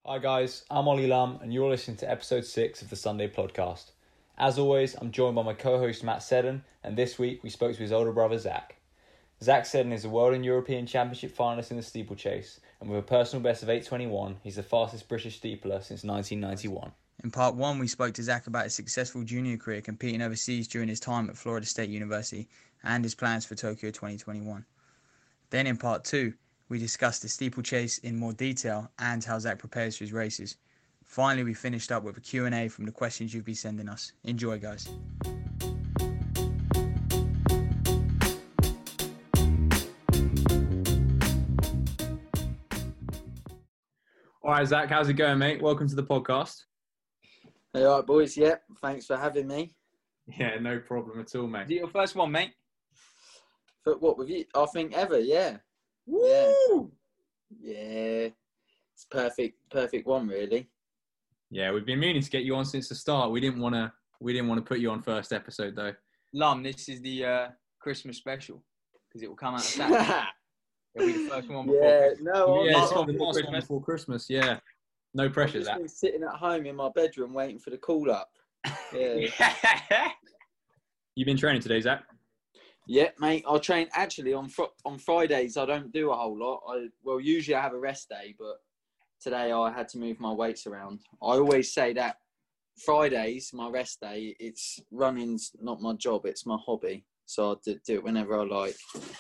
Hi guys, I'm Ollie Lum and you're listening to episode 6 of the Sunday podcast. As always, I'm joined by my co-host Matt Seddon, and this week we spoke to his older brother Zach. Zach Seddon is a World and European Championship finalist in the steeplechase, and with a personal best of 8:21, he's the fastest British steepler since 1991. In part 1, we spoke to Zach about his successful junior career competing overseas during his time at Florida State University and his plans for Tokyo 2021. Then in part 2, we discussed the steeplechase in more detail and how Zach prepares for his races. Finally, we finished up with a Q&A from the questions you've been sending us. Enjoy, guys. All right, Zach, how's it going, mate? Welcome to the podcast. Hey, all right, boys. Yep, thanks for having me. Yeah, no problem at all, mate. Is it your first one, mate? But what with you? I think ever, yeah. Woo! Yeah. It's perfect one, really. Yeah, we've been meaning to get you on since the start. We didn't want to put you on first episode though. Lum, this is the Christmas special because it will come out Saturday. It'll be the first one before Christmas. It's not the last one before Christmas. Yeah, no pressure. I've just been sitting at home in my bedroom waiting for the call up. Yeah. You've been training today, Zach? Yeah, mate. I train actually on Fridays. I don't do a whole lot. Usually I have a rest day, but today I had to move my weights around. I always say that Fridays, my rest day, it's running's not my job, it's my hobby. So I do it whenever I like.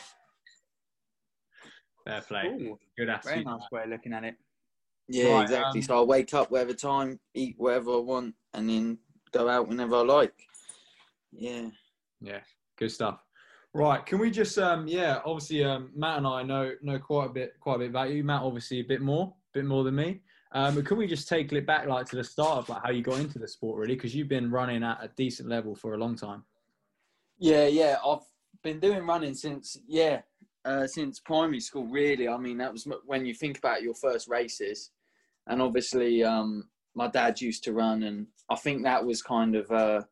Fair play. Ooh, good attitude. very nice way of looking at it. Yeah, Right, exactly. So I wake up whatever time, eat whatever I want, and then go out whenever I like. Yeah. Yeah, good stuff. Right, can we just obviously Matt and I know quite a bit about you. Matt obviously a bit more than me. But can we just take it back to the start of how you got into the sport really? Because you've been running at a decent level for a long time. Yeah. I've been doing running since primary school. Really, I mean that was when you think about your first races, and obviously my dad used to run, and I think that was kind of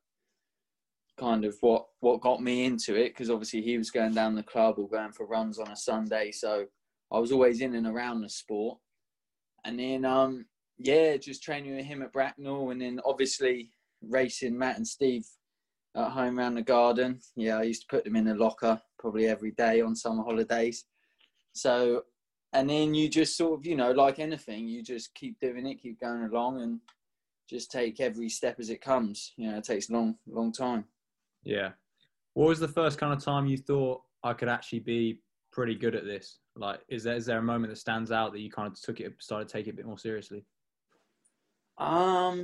what got me into it, because obviously he was going down the club or going for runs on a Sunday, so I was always in and around the sport. And then just training with him at Bracknell, and then obviously racing Matt and Steve at home around the garden. Yeah, I used to put them in a locker probably every day on summer holidays. So, and then you just sort of, like anything, you just keep doing it, keep going along, and just take every step as it comes. It takes a long time. Yeah. What was the first kind of time you thought I could actually be pretty good at this? Is there a moment that stands out that you kind of started to take it a bit more seriously? I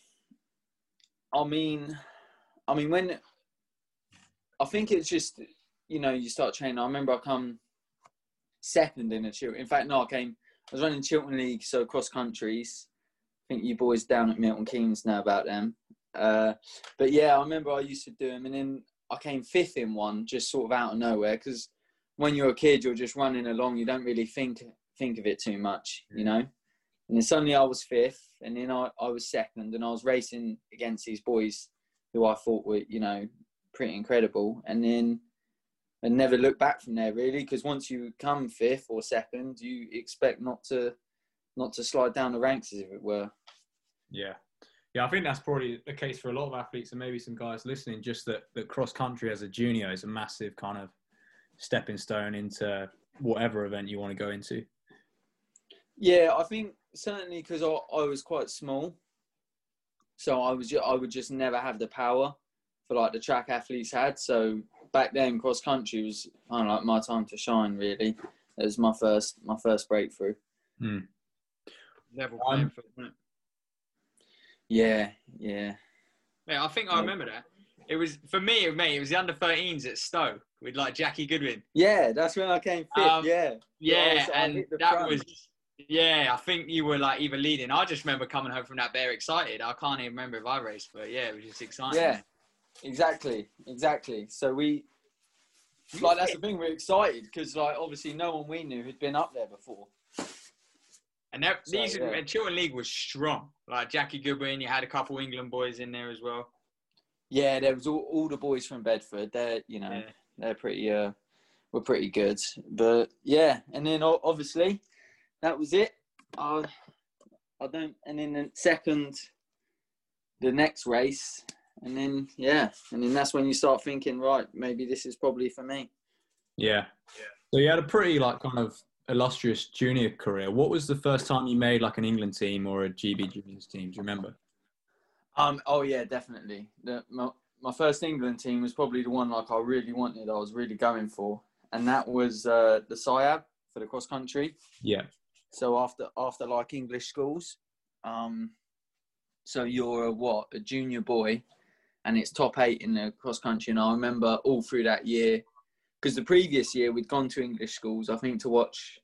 mean, when I think it's just, you start training. I remember I come second in a Chiltern. In fact, no, I was running Chiltern League, so cross countries. I think you boys down at Milton Keynes know about them. But yeah, I remember I used to do them, and then I came fifth in one, just sort of out of nowhere, because when you're a kid, you're just running along, you don't really think of it too much, And then suddenly I was fifth, and then I was second, and I was racing against these boys who I thought were, pretty incredible. And then I never looked back from there, really, because once you come fifth or second, you expect not to slide down the ranks, as if it were. Yeah. Yeah, I think that's probably the case for a lot of athletes, and maybe some guys listening, just that cross country as a junior is a massive kind of stepping stone into whatever event you want to go into. Yeah, I think certainly because I was quite small, so I would just never have the power for the track athletes had. So back then, cross country was kind of my time to shine. Really, it was my first breakthrough. Level playing field, wasn't it? Yeah. Yeah, I think I remember that. It was, for me, mate, it was the under-13s at Stowe with Jackie Goodwin. Yeah, that's when I came fifth, yeah. Yeah, and that was, I think you were either leading. I just remember coming home from that bare excited. I can't even remember if I raced, but yeah, it was just exciting. Yeah, exactly. So that's the thing, we're excited because obviously no one we knew had been up there before. And Chiltern League was strong. Jackie Goodwin, you had a couple England boys in there as well. Yeah, there was all the boys from Bedford. They're they're pretty were pretty good. But yeah, and then obviously that was it. And then the second, the next race, and then that's when you start thinking, right, maybe this is probably for me. Yeah. So you had a pretty like kind of illustrious junior career. What was the first time you made like an England team or a GB juniors team? Do you remember? Oh yeah, definitely. My first England team was probably the one like I really wanted. I was really going for, and that was the SIAB for the cross country. Yeah. So after like English schools, so you're a junior boy, and it's top 8 in the cross country. And I remember all through that year, because the previous year we'd gone to English schools, I think to watch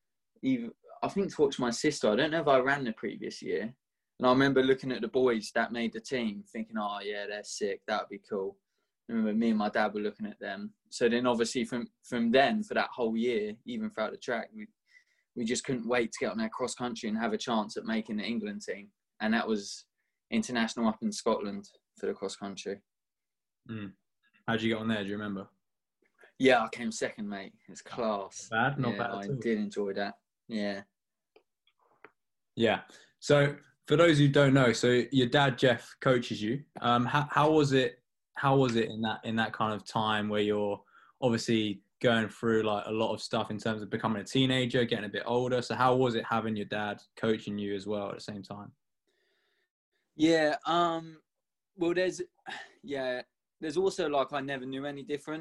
my sister. I don't know if I ran the previous year. And I remember looking at the boys that made the team, thinking, oh, yeah, they're sick. That would be cool. I remember me and my dad were looking at them. So then obviously from then, for that whole year, even throughout the track, we just couldn't wait to get on that cross country and have a chance at making the England team. And that was international up in Scotland for the cross country. How'd you get on there? Do you remember? Yeah, I came second, mate. It's class. Not bad at all. I did enjoy that. Yeah. Yeah. So for those who don't know, so your dad Jeff coaches you. How was it? How was it in that kind of time where you're obviously going through like a lot of stuff in terms of becoming a teenager, getting a bit older? So how was it having your dad coaching you as well at the same time? Yeah. Well, there's also like I never knew any different.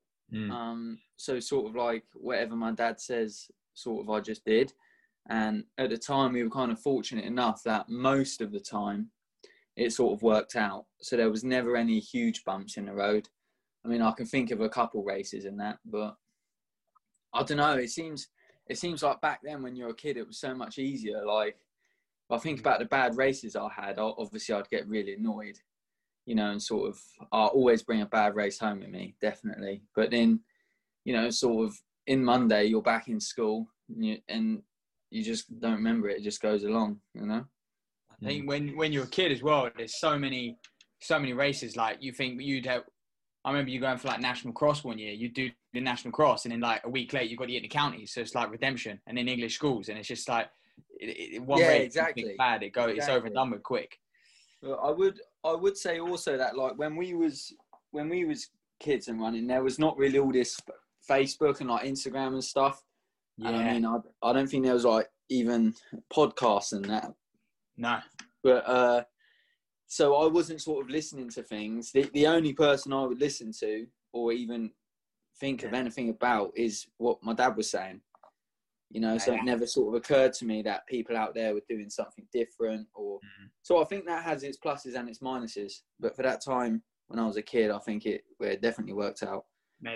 So sort of like whatever my dad says, sort of I just did. And at the time, we were kind of fortunate enough that most of the time it sort of worked out. So there was never any huge bumps in the road. I mean, I can think of a couple races in that, but I don't know. It seems like back then when you're a kid, it was so much easier. Like, if I think about the bad races I had, obviously I'd get really annoyed, and sort of, I'll always bring a bad race home with me, definitely. But then, sort of in Monday, you're back in school and you just don't remember it. It just goes along, I think when you're a kid as well, there's so many races. Like you think you'd have. I remember you going for like national cross one year. You do the national cross, and then like a week later, you got to get in the counties. So it's like redemption, and then English schools, and it's just like one race. Exactly. Bad. It's over and done with quick. Well, I would say also that like when we was kids and running, there was not really all this Facebook and like Instagram and stuff. Yeah. And I mean, I don't think there was like even podcasts and that. No. But so I wasn't sort of listening to things. The only person I would listen to or even think of anything about is what my dad was saying. So it never sort of occurred to me that people out there were doing something different or so I think that has its pluses and its minuses. But for that time when I was a kid, I think it definitely worked out. Mate,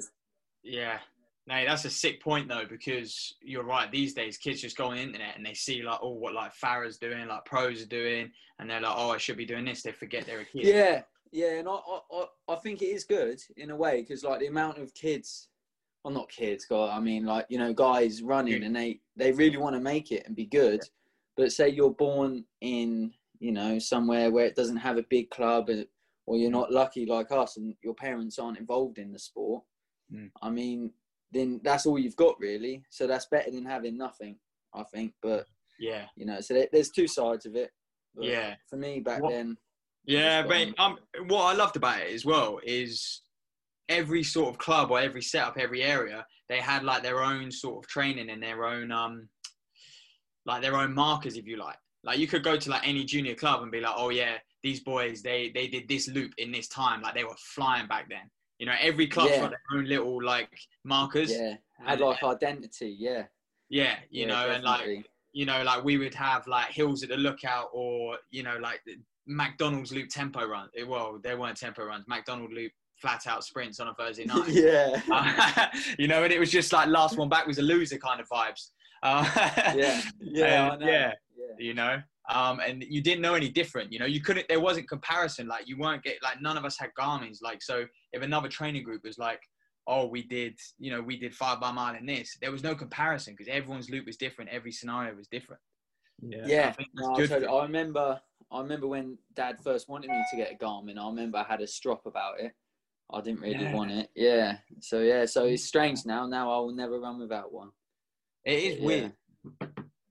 that's a sick point though, because you're right. These days, kids just go on the internet and they see like, oh, what like Farah's doing, like pros are doing, and they're like, oh, I should be doing this. They forget they're a kid. Yeah, and I think it is good in a way because like the amount of kids, well, not kids, God, I mean like guys running and they really want to make it and be good, but say you're born in somewhere where it doesn't have a big club, or you're not lucky like us and your parents aren't involved in the sport. I mean, then that's all you've got really. So that's better than having nothing, I think. But so there's two sides of it. But for me back then. Yeah, but what I loved about it as well is every sort of club or every setup, every area, they had like their own sort of training and their own markers, if you like. Like you could go to like any junior club and be like, oh yeah, these boys they did this loop in this time, like they were flying back then. Every club's got their own little like markers. Yeah, had like identity. Yeah. Yeah, and like like we would have like hills at the lookout, or like McDonald's loop tempo run. Well, they weren't tempo runs. McDonald's loop flat out sprints on a Thursday night. Yeah. And it was just like last one back was a loser kind of vibes. I know. And you didn't know any different. You couldn't. There wasn't comparison. Like you weren't none of us had Garmin's. Like so, if another training group was like, oh, we did 5 by mile in this, there was no comparison because everyone's loop was different. Every scenario was different. Yeah. I remember when Dad first wanted me to get a Garmin. I remember I had a strop about it. I didn't really want it. Yeah. So it's strange now. Now I will never run without one. It is weird.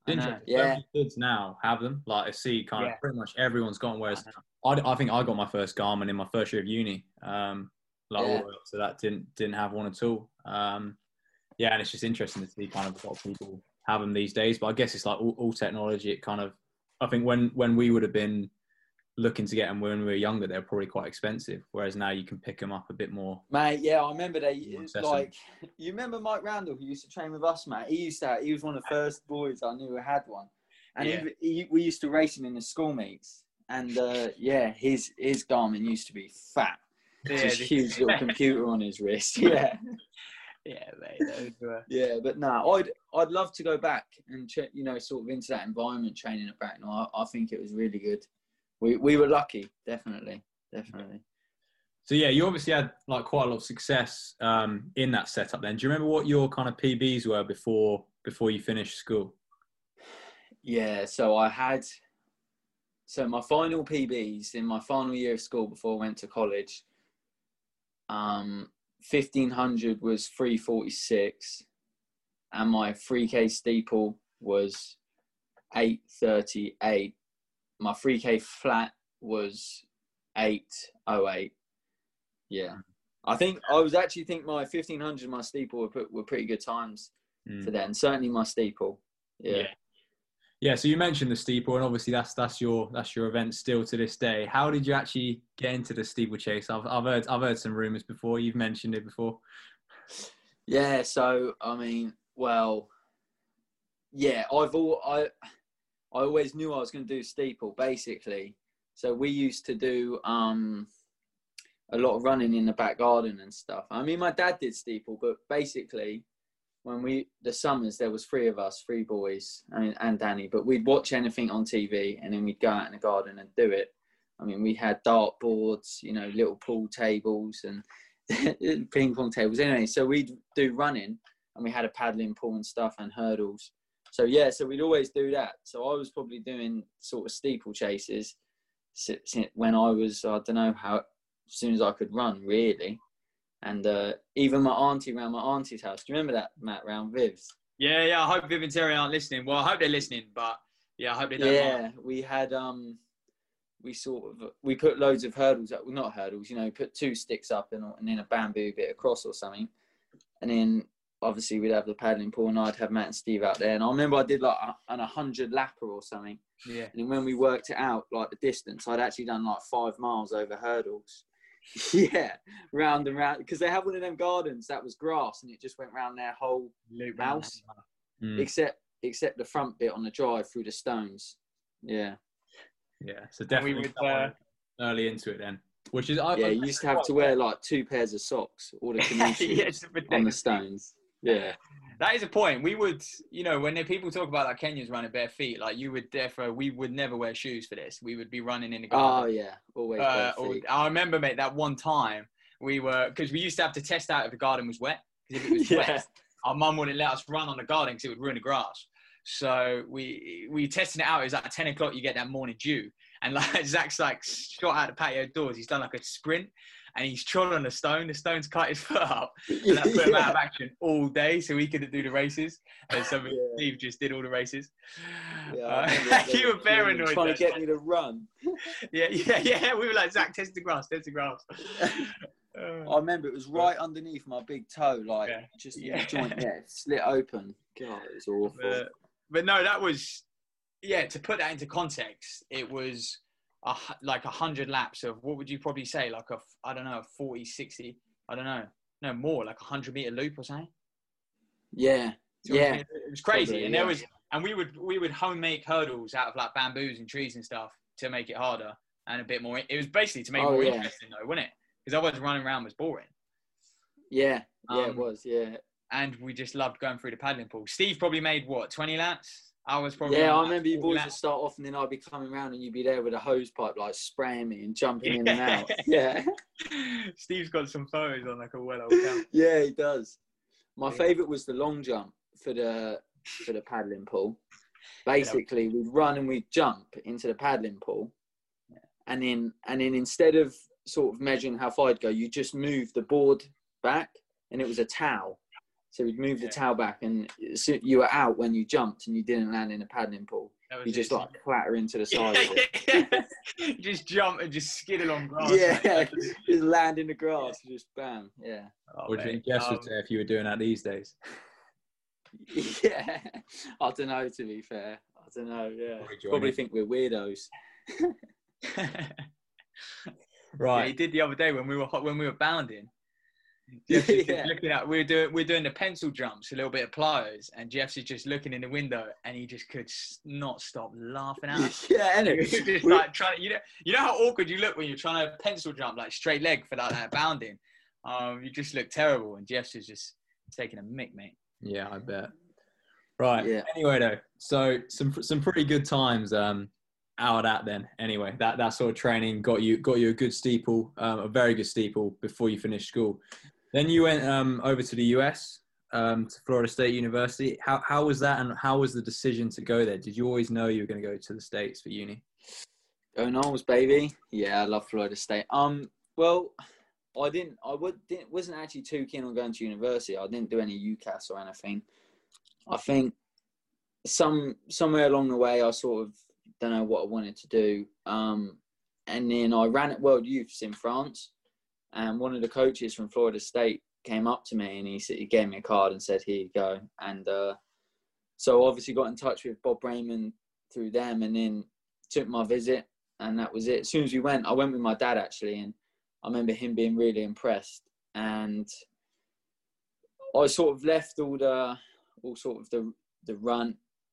It's interesting. Yeah. So many kids now have them. Like I see kind of pretty much everyone's got them, whereas I think I got my first Garmin in my first year of uni. All the way up to that didn't have one at all. And it's just interesting to see kind of what people have them these days. But I guess it's like all technology. It kind of, I think when we would have been looking to get them when we were younger, they're probably quite expensive. Whereas now you can pick them up a bit more. Mate, yeah, I remember you remember Mike Randall, who used to train with us, mate? He was one of the first boys I knew who had one. And we used to race him in the school meets. And his Garmin used to be fat. Just huge little computer on his wrist. Yeah. Yeah, mate. Yeah, but no, I'd love to go back and sort of into that environment training at Bracknell. I think it was really good. We were lucky, definitely. So yeah, you obviously had like quite a lot of success in that setup. Then, do you remember what your kind of PBs were before you finished school? Yeah, so my final PBs in my final year of school before I went to college. 1500 was 346, and my 3K steeple was 838. My 3K flat was 808. Yeah, I think my 1500 and my steeple were pretty good times for that, and certainly my steeple. Yeah. So you mentioned the steeple, and obviously that's your event still to this day. How did you actually get into the steeplechase? I've heard some rumours before. You've mentioned it before. Yeah. So I mean, well, yeah. I always knew I was going to do steeple, basically. So we used to do a lot of running in the back garden and stuff. I mean, my dad did steeple, but basically, the summers, there was three of us, three boys, and Danny, but we'd watch anything on TV and then we'd go out in the garden and do it. I mean, we had dart boards, little pool tables and ping pong tables. Anyway, so we'd do running and we had a paddling pool and stuff and hurdles. So we'd always do that. So I was probably doing sort of steeplechases when I was, I don't know as soon as I could run, really. And even my auntie around my auntie's house. Do you remember that, Matt, round Viv's? Yeah. I hope Viv and Terry aren't listening. Well, I hope they're listening, but yeah, I hope they don't. Yeah, we had we put loads of hurdles up. Well, not hurdles, put two sticks up and then a bamboo bit across or something. And then obviously we'd have the paddling pool, and I'd have Matt and Steve out there. And I remember I did like an 100 lapper or something. Yeah. And then when we worked it out, like the distance, I'd actually done like 5 miles over hurdles. Yeah, round and round, because they have one of them gardens that was grass and it just went round their whole house, except the front bit on the drive through the stones. Yeah. So definitely we would early into it then, which is you used to have to wear like 2 pairs of socks or the canoe shoes on the stones. Yeah. That is a point. We would, when people talk about like Kenyans running bare feet, like we would never wear shoes for this. We would be running in the garden. Oh yeah, always bare feet. I remember, mate, that one time because we used to have to test out if the garden was wet. Because if it was wet, our mum wouldn't let us run on the garden because it would ruin the grass. So we tested it out. It was like 10 o'clock. You get that morning dew, and like Zach's like shot out the patio doors. He's done like a sprint. And he's trod on the stone. The stone's cut his foot up. And that put him out of action all day, so he couldn't do the races. And so Steve just did all the races. Yeah, you were very annoyed. Trying to get me to run. Yeah. We were like, Zach, test the grass. I remember it was right underneath my big toe, like just in the joint. Yeah, slit open. God, it was awful. But no, that was to put that into context, it was like 100 laps of, what would you probably say, like a 40, 60, I don't know, no more, like 100-meter loop or something. Yeah. It was crazy. Probably, and we would home make hurdles out of like bamboos and trees and stuff to make it harder and a bit more. It was basically to make it more interesting though, wasn't it? Because otherwise running around was boring. Yeah, it was, yeah. And we just loved going through the paddling pool. Steve probably made 20 laps? I was probably. Yeah, I remember you boys would start off and then I'd be coming around and you'd be there with a hose pipe, like spraying me and jumping in and out. Yeah. Steve's got some photos on like a well-old account. Yeah, he does. My favourite was the long jump for the paddling pool. Basically, we'd run and we'd jump into the paddling pool, and then instead of sort of measuring how far I'd go, you just move the board back, and it was a towel. So we'd move the towel back, and so you were out when you jumped, and you didn't land in a paddling pool. You just like clatter into the side of it. Just jump and just skid along grass. Yeah, just land in the grass, just bam. Yeah. What do you think Jess would say if you were doing that these days? Yeah, I don't know. To be fair, I don't know. Yeah, probably think we're weirdos. Right. Yeah, he did the other day when we were bounding. Jeff's looking at we're doing the pencil jumps, a little bit of plyos, and Jeff's is just looking in the window, and he just could not stop laughing at us. Yeah, and he was just like trying. You know how awkward you look when you're trying to pencil jump like straight leg for that bounding. You just look terrible, and Jeff's is just taking a mick, mate. Yeah, I bet. Right. Yeah. Anyway, though, so some pretty good times out of that. Then, anyway, that sort of training got you a good steeple, a very good steeple before you finished school. Then you went over to the US, to Florida State University. How was that, and how was the decision to go there? Did you always know you were going to go to the States for uni? Go Noles, baby. Yeah, I love Florida State. Well, I wasn't actually too keen on going to university. I didn't do any UCAS or anything. I think somewhere along the way, I sort of don't know what I wanted to do. And then I ran at World Youths in France, and one of the coaches from Florida State came up to me, and he gave me a card and said, "Here you go." And so obviously got in touch with Bob Raymond through them, and then took my visit, and that was it. As soon as we went, I went with my dad actually, and I remember him being really impressed. And I sort of left all sort of the run,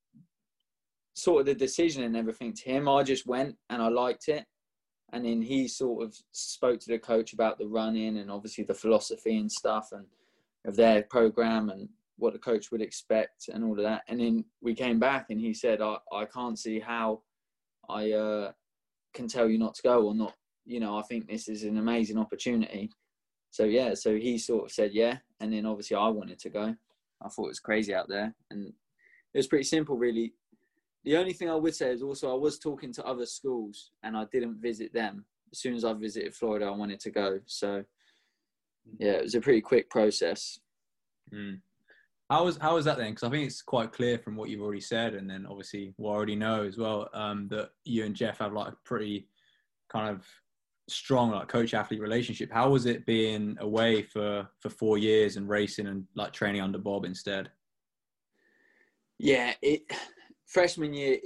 sort of the decision and everything to him. I just went and I liked it. And then he sort of spoke to the coach about the running and obviously the philosophy and stuff and of their program and what the coach would expect and all of that. And then we came back and he said, I can't see how I can tell you not to go or not. You know, I think this is an amazing opportunity. So, yeah, so he sort of said, yeah. And then obviously I wanted to go. I thought it was crazy out there. And it was pretty simple, really. The only thing I would say is also I was talking to other schools and I didn't visit them. As soon as I visited Florida, I wanted to go. So, yeah, it was a pretty quick process. Mm. How was that then? Because I think it's quite clear from what you've already said, and then obviously what I already know as well, that you and Jeff have like a pretty kind of strong like coach-athlete relationship. How was it being away for 4 years and racing and like training under Bob instead? Yeah, freshman year,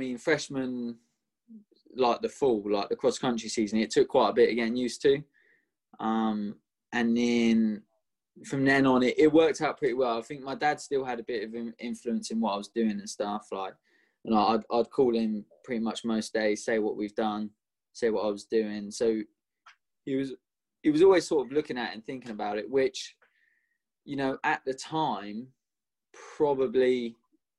like the fall, like the cross-country season, it took quite a bit of getting used to. And then from then on, it worked out pretty well. I think my dad still had a bit of influence in what I was doing and stuff. Like, you know, I'd call him pretty much most days, say what we've done, say what I was doing. So he was always sort of looking at it and thinking about it, which, you know, at the time, probably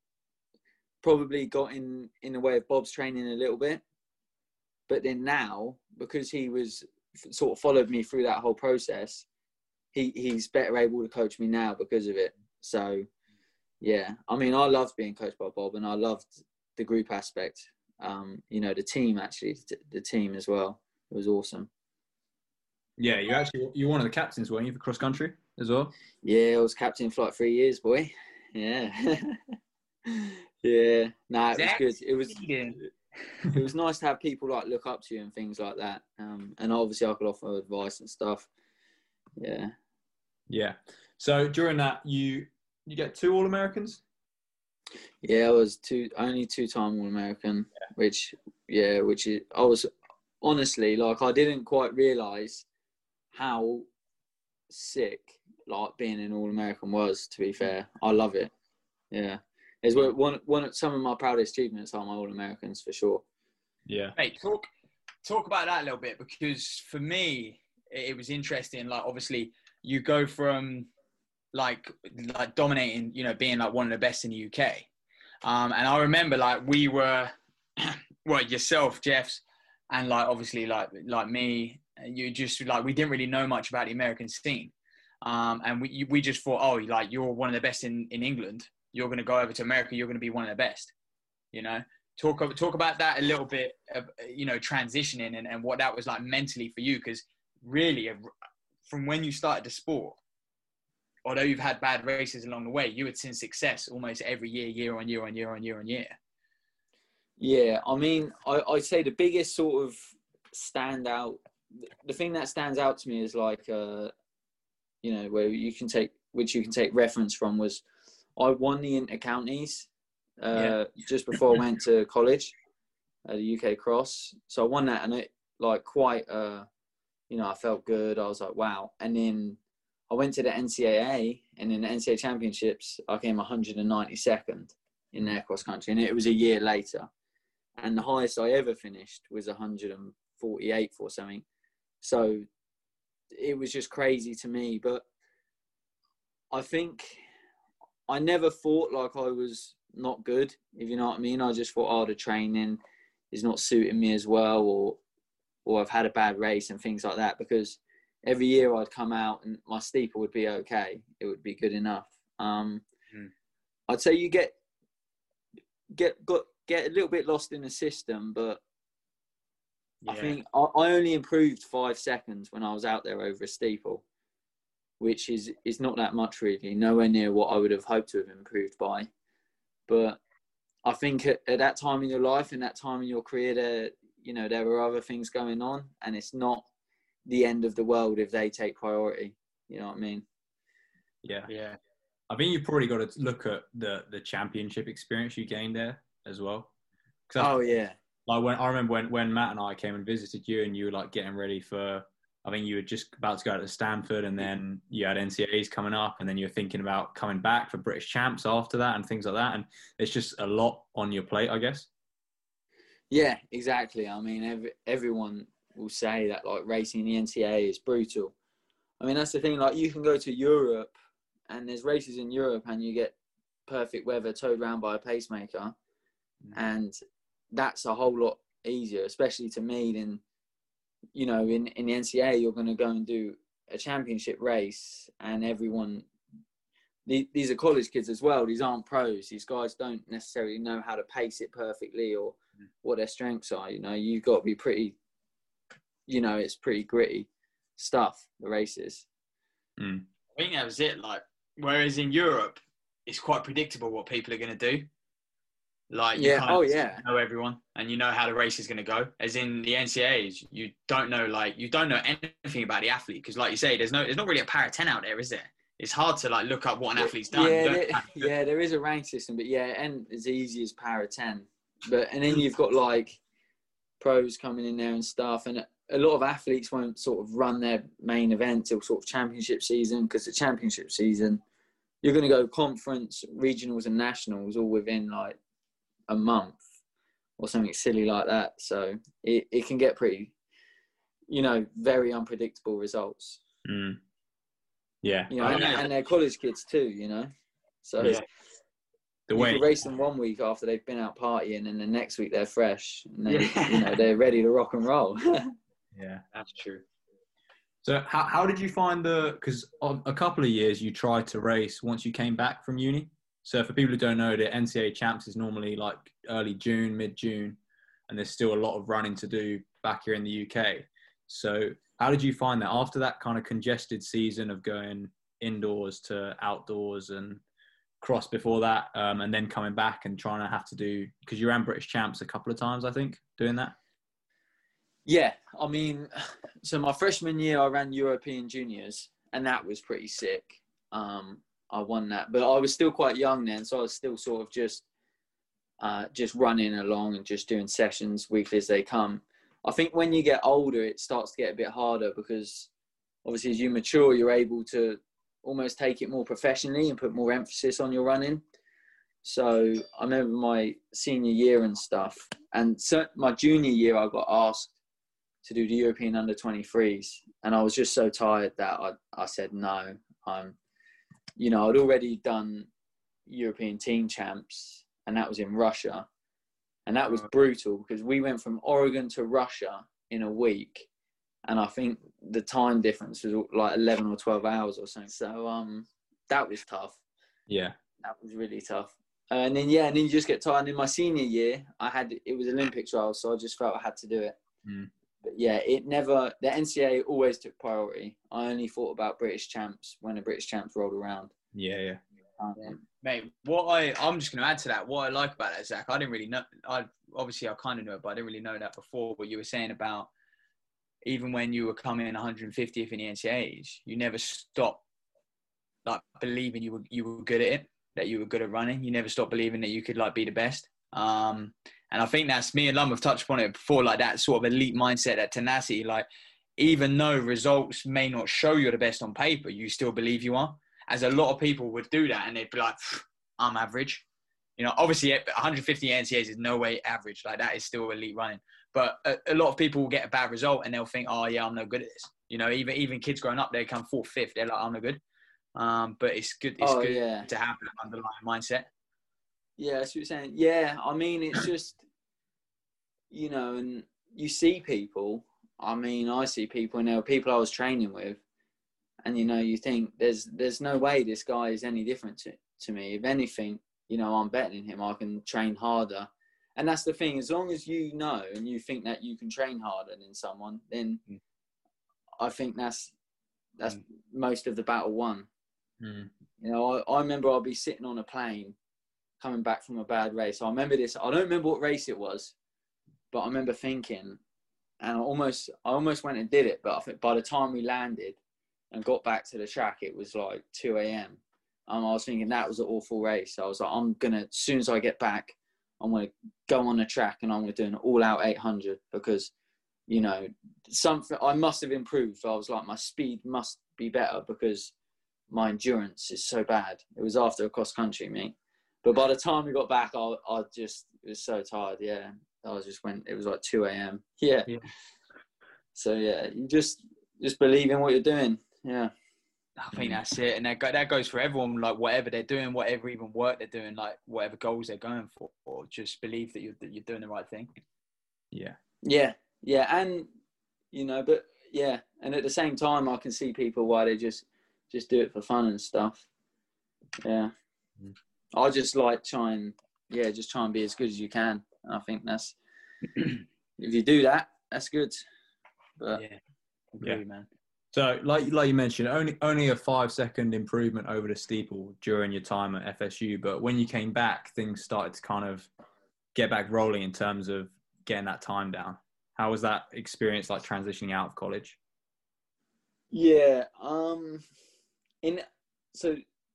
got in the way of Bob's training a little bit. But then now, because he was sort of followed me through that whole process, he's better able to coach me now because of it. So, yeah, I mean, I loved being coached by Bob, and I loved the group aspect. You know, the team actually, the team as well. It was awesome. Yeah, you're one of the captains, weren't you, for cross country as well? Yeah, I was captain for like 3 years, boy. Yeah. Yeah. Nah, it was good. It was nice to have people like look up to you and things like that. And obviously I could offer advice and stuff. Yeah. Yeah. So during that, you get 2 All-Americans? Yeah, I was only 2-time All-American, which is, I was honestly, like, I didn't quite realise how sick, like, being an All-American was, to be fair. I love it. Yeah. It's some of my proudest achievements are my All-Americans, for sure. Yeah. Hey, talk about that a little bit, because for me, it was interesting. Like, obviously, you go from like dominating, you know, being like one of the best in the UK. And I remember like we were, well, yourself, Jeff's, and like obviously like me, you just like, we didn't really know much about the American scene. And we just thought, oh, like you're one of the best in England. You're going to go over to America. You're going to be one of the best, you know. Talk about that a little bit, you know, transitioning and what that was like mentally for you. Because really, from when you started the sport, although you've had bad races along the way, you had seen success almost every year, year on year on year on year on year. Yeah, I mean, I'd say the biggest sort of standout, the thing that stands out to me is like, you know, which you can take reference from was I won the Inter-Counties just before I went to college at the UK Cross. So I won that, and it like quite, you know, I felt good. I was like, wow. And then I went to the NCAA, and in the NCAA Championships, I came 192nd in their cross country, and it was a year later. And the highest I ever finished was 148th or something. So it was just crazy to me. But I think I never thought like I was not good, if you know what I mean. I just thought, oh, the training is not suiting me as well, or I've had a bad race and things like that. Because every year I'd come out and my steeple would be okay. It would be good enough. I'd say you get a little bit lost in the system, but I think I only improved 5 seconds when I was out there over a steeple, which is not that much really, nowhere near what I would have hoped to have improved by. But I think at that time in your life and that time in your career, there were other things going on, and it's not the end of the world if they take priority. You know what I mean? Yeah. I think you've probably got to look at the championship experience you gained there as well. Oh yeah. Like I remember when Matt and I came and visited you, and you were like getting ready for, I think you were just about to go to Stanford, and then you had NCAAs coming up, and then you're thinking about coming back for British champs after that and things like that. And it's just a lot on your plate, I guess. Yeah, exactly. I mean, everyone will say that like racing the NCAA is brutal. I mean, that's the thing. Like you can go to Europe, and there's races in Europe, and you get perfect weather towed around by a pacemaker, and that's a whole lot easier, especially to me, than, you know, in the NCAA, you're going to go and do a championship race, and everyone, these are college kids as well. These aren't pros. These guys don't necessarily know how to pace it perfectly or what their strengths are. You know, you've got to be pretty, you know, it's pretty gritty stuff, the races. I think that was it. Like, whereas in Europe, it's quite predictable what people are going to do. Like, you kind of know everyone, and you know how the race is going to go. As in the NCAAs, you don't know anything about the athlete, because, like you say, there's not really a para 10 out there, is there? It's hard to like look up what an athlete's done. There is a rank system, but and as easy as para 10. And then you've got like pros coming in there and stuff, and a lot of athletes won't sort of run their main event till sort of championship season, because the championship season, you're going to go conference, regionals, and nationals all within like a month or something silly like that. So it can get pretty, you know, very unpredictable results. Yeah. You know, and they're college kids too, you know. So you can race them one week after they've been out partying, and the next week they're fresh, and then you know, they're ready to rock and roll. Yeah, that's true. So how did you find because a couple of years you tried to race once you came back from uni? So for people who don't know, the NCAA Champs is normally like early June, mid-June, and there's still a lot of running to do back here in the UK. So how did you find that after that kind of congested season of going indoors to outdoors and cross before that, and then coming back and trying to have to do, because you ran British Champs a couple of times, I think, doing that? Yeah, I mean, so my freshman year I ran European Juniors, and that was pretty sick. I won that, but I was still quite young then, so I was still sort of just running along and just doing sessions weekly as they come. I think when you get older, it starts to get a bit harder, because obviously as you mature, you're able to almost take it more professionally and put more emphasis on your running. So I remember my senior year and stuff, and so my junior year, I got asked to do the European under-23s, and I was just so tired that I said no. You know, I'd already done European team champs, and that was in Russia. And that was brutal, because we went from Oregon to Russia in a week. And I think the time difference was like 11 or 12 hours or something. So that was tough. Yeah. That was really tough. And then you just get tired. And in my senior year, it was Olympic trials, so I just felt I had to do it. But yeah, it never. The NCAA always took priority. I only thought about British champs when the British champs rolled around. Yeah. Mate, I'm just going to add to that. What I like about that, Zach, I didn't really know. I kind of knew it, but I didn't really know that before. What you were saying about even when you were coming in 150th in the NCAAs, you never stopped like believing you were good at it, that you were good at running. You never stopped believing that you could like be the best. And I think that's, me and Lum have touched upon it before, like that sort of elite mindset, that tenacity. Like, even though results may not show you're the best on paper, you still believe you are. As a lot of people would do that and they'd be like, I'm average. You know, obviously 150 NCAAs is no way average. Like, that is still elite running. But a lot of people will get a bad result and they'll think, oh yeah, I'm no good at this. You know, even kids growing up, they come 4th, 5th. They're like, I'm no good. But it's good. It's good to have that underlying mindset. Yeah, that's what you're saying. Yeah, I mean, it's just, you know, and you see people. I mean, I see people, and there were people I was training with, and, you know, you think there's no way this guy is any different to me. If anything, you know, I'm better than him. I can train harder. And that's the thing. As long as you know and you think that you can train harder than someone, then I think that's most of the battle won. You know, I remember I'll be sitting on a plane coming back from a bad race. I remember this. I don't remember what race it was, but I remember thinking, and I almost went and did it. But I think by the time we landed and got back to the track, it was like 2 a.m. I was thinking that was an awful race. So I was like, as soon as I get back, I'm going to go on the track and I'm going to do an all-out 800 because, you know, something I must have improved. I was like, my speed must be better because my endurance is so bad. It was after a cross-country meet. But by the time we got back, I was so tired. Yeah, it was like 2 a.m. Yeah. So yeah, you just believe in what you're doing. Yeah. I think that's it, and that goes for everyone. Like, whatever they're doing, whatever even work they're doing, like whatever goals they're going for, or just believe that you're doing the right thing. Yeah, and you know, but yeah, and at the same time, I can see people why they just do it for fun and stuff. Yeah, I just like try and be as good as you can. And I think that's if you do that, that's good. But agree, man. So, like you mentioned, only a 5-second improvement over the steeple during your time at FSU. But when you came back, things started to kind of get back rolling in terms of getting that time down. How was that experience like transitioning out of college? Yeah, so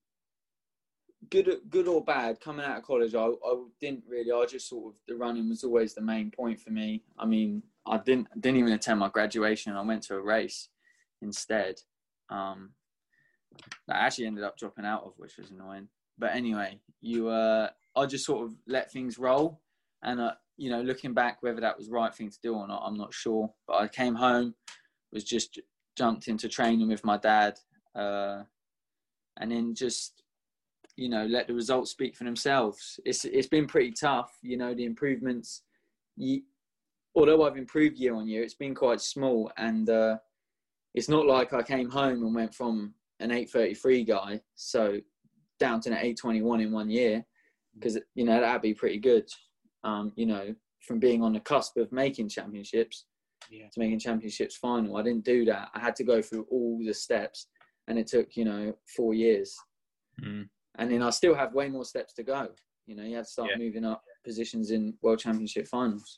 good or bad, coming out of college, I didn't really. I just sort of, the running was always the main point for me. I mean, I didn't even attend my graduation. I went to a race instead. I actually ended up dropping out of, which was annoying. But anyway, I just sort of let things roll, and you know, looking back, whether that was the right thing to do or not, I'm not sure. But I came home, was just jumped into training with my dad, and then just, you know, let the results speak for themselves. It's been pretty tough, you know, the improvements. Although I've improved year on year, it's been quite small, and it's not like I came home and went from an 8:33 guy so down to an 8:21 in 1 year, because, you know, that'd be pretty good. You know, from being on the cusp of making championships to making championships final, I didn't do that. I had to go through all the steps, and it took, you know, 4 years. And then I still have way more steps to go. You know, you have to start moving up positions in World Championship finals.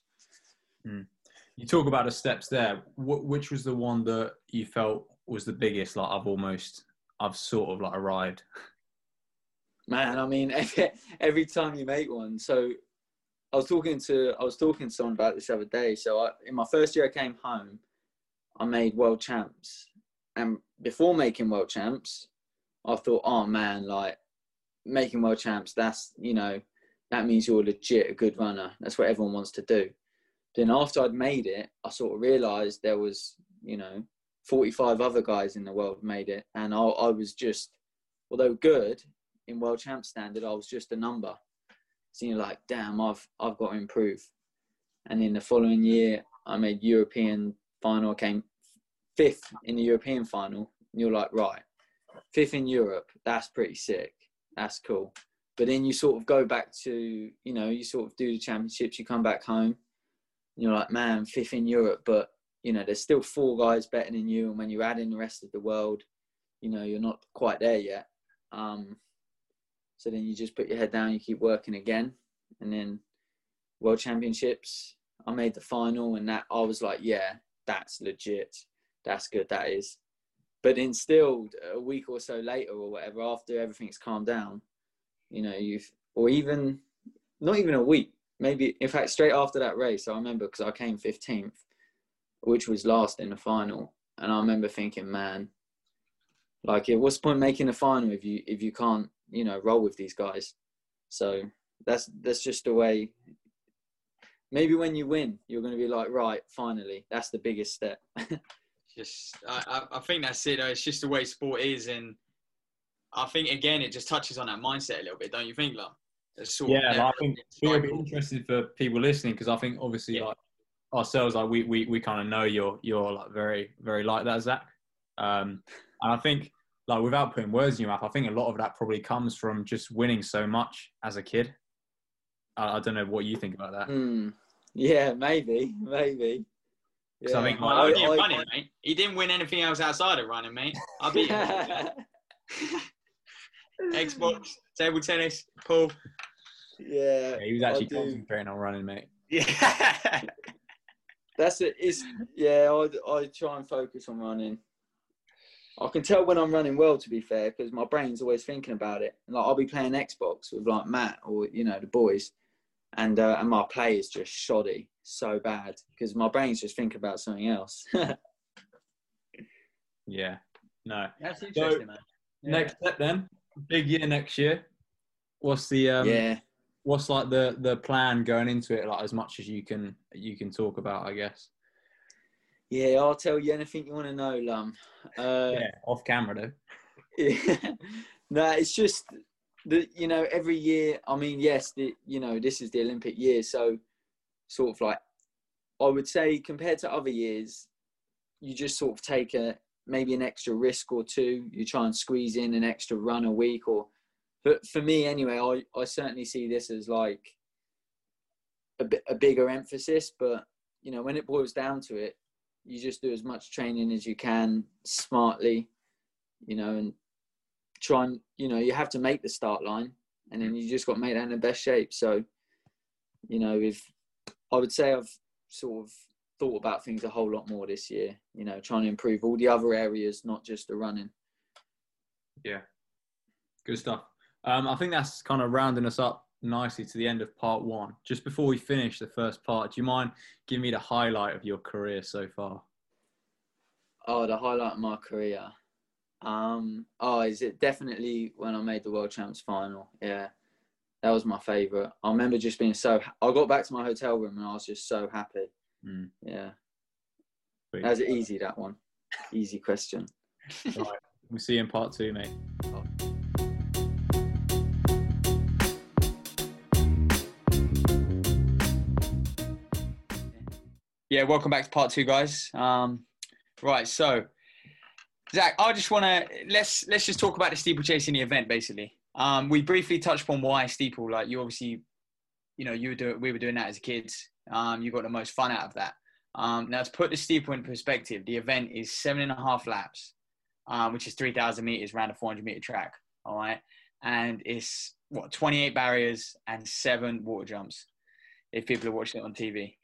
You talk about the steps there. Which was the one that you felt was the biggest? Like, I've sort of like arrived. Man, I mean, every time you make one. So I was talking to someone about this the other day. So in my first year I came home, I made world champs. And before making world champs, I thought, oh man, like, making world champs, that's, you know, that means you're legit a good runner. That's what everyone wants to do. Then after I'd made it, I sort of realised there was, you know, 45 other guys in the world made it. And I was just, although good in world champ standard, I was just a number. So you're like, damn, I've got to improve. And in the following year, I made European final. I came 5th in the European final. And you're like, right, 5th in Europe, that's pretty sick. That's cool. But then you sort of go back to, you know, you sort of do the championships, you come back home, and you're like, man, 5th in Europe, but, you know, there's still 4 guys better than you. And when you add in the rest of the world, you know, you're not quite there yet. So then you just put your head down, you keep working again. And then World Championships, I made the final, and that I was like, yeah, that's legit. That's good, that is. But then still, a week or so later or whatever, after everything's calmed down, you know, or even, not even a week, maybe, in fact, straight after that race, I remember, because I came 15th, which was last in the final. And I remember thinking, man, like, what's the point making a final if you can't, you know, roll with these guys? So that's just the way. Maybe when you win, you're going to be like, right, finally, that's the biggest step. I think that's it. It's just the way sport is, and I think again it just touches on that mindset a little bit, don't you think, Lum? I think it'll be interesting for people listening, because I think obviously like ourselves, like we kind of know you're like very, very like that, Zach. And I think, like, without putting words in your mouth, I think a lot of that probably comes from just winning so much as a kid. I don't know what you think about that. Yeah, maybe. Yeah. I think running, mate. He didn't win anything else outside of running, mate. I beat him. Xbox, table tennis, pool. Yeah, he was actually concentrating on running, mate. Yeah. That's it. I try and focus on running. I can tell when I'm running well, to be fair, because my brain's always thinking about it. Like, I'll be playing Xbox with like Matt or, you know, the boys, and my play is just shoddy, so bad, because my brain's just thinking about something else. Yeah, no, that's interesting, man. Yeah. Next step then, big year next year. What's the what's like the plan going into it? Like, as much as you can talk about, I guess. Yeah, I'll tell you anything you want to know, Lum. Yeah, off camera though. Yeah. No, it's just that, you know, every year, I mean, yes, you know, this is the Olympic year, so sort of like, I would say compared to other years, you just sort of take maybe an extra risk or two. You try and squeeze in an extra run a week, but for me anyway, I certainly see this as like a bigger emphasis. But, you know, when it boils down to it, you just do as much training as you can smartly, you know, and try and, you know, you have to make the start line, and then you just got to make that in the best shape. So, you know, I would say I've sort of thought about things a whole lot more this year, you know, trying to improve all the other areas, not just the running. Yeah, good stuff. I think that's kind of rounding us up nicely to the end of part 1. Just before we finish the first part, do you mind giving me the highlight of your career so far? Oh, the highlight of my career. Is it definitely when I made the World Champs final? Yeah, that was my favourite. I remember just being I got back to my hotel room and I was just so happy. Yeah. Sweet. That was easy, that one. Easy question. Right. We'll see you in part 2, mate. Yeah, welcome back to part 2, guys. Right, so Zach, I just want to let's just talk about the steeplechase in the event, basically. We briefly touched upon why steeple. Like, you obviously, you know, we were doing that as kids. You got the most fun out of that. Now, to put the steeple in perspective, the event is 7.5 laps, which is 3,000 meters around a 400-meter track. All right, and it's 28 barriers and 7 water jumps. If people are watching it on TV.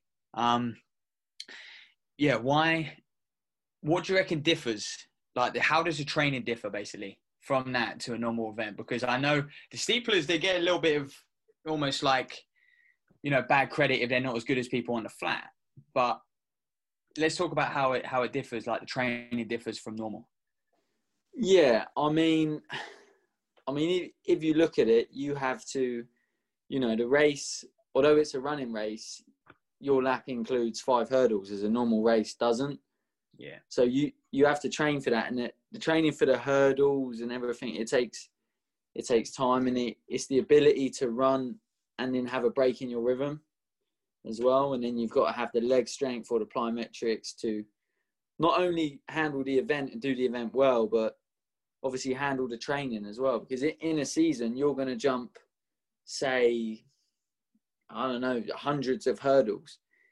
Yeah, why? What do you reckon differs? Like, how does the training differ, basically, from that to a normal event? Because I know the steeplers, they get a little bit of almost like, you know, bad credit if they're not as good as people on the flat. But let's talk about how it differs, like the training differs from normal. Yeah, I mean, if you look at it, you have to, you know, the race, although it's a running race, your lap includes 5 hurdles, as a normal race doesn't. Yeah. So you have to train for that, and the training for the hurdles and everything, it takes time, and it's the ability to run and then have a break in your rhythm as well. And then you've got to have the leg strength or the plyometrics to not only handle the event and do the event well, but obviously handle the training as well. Because in a season, you're going to jump, say, I don't know, hundreds of hurdles.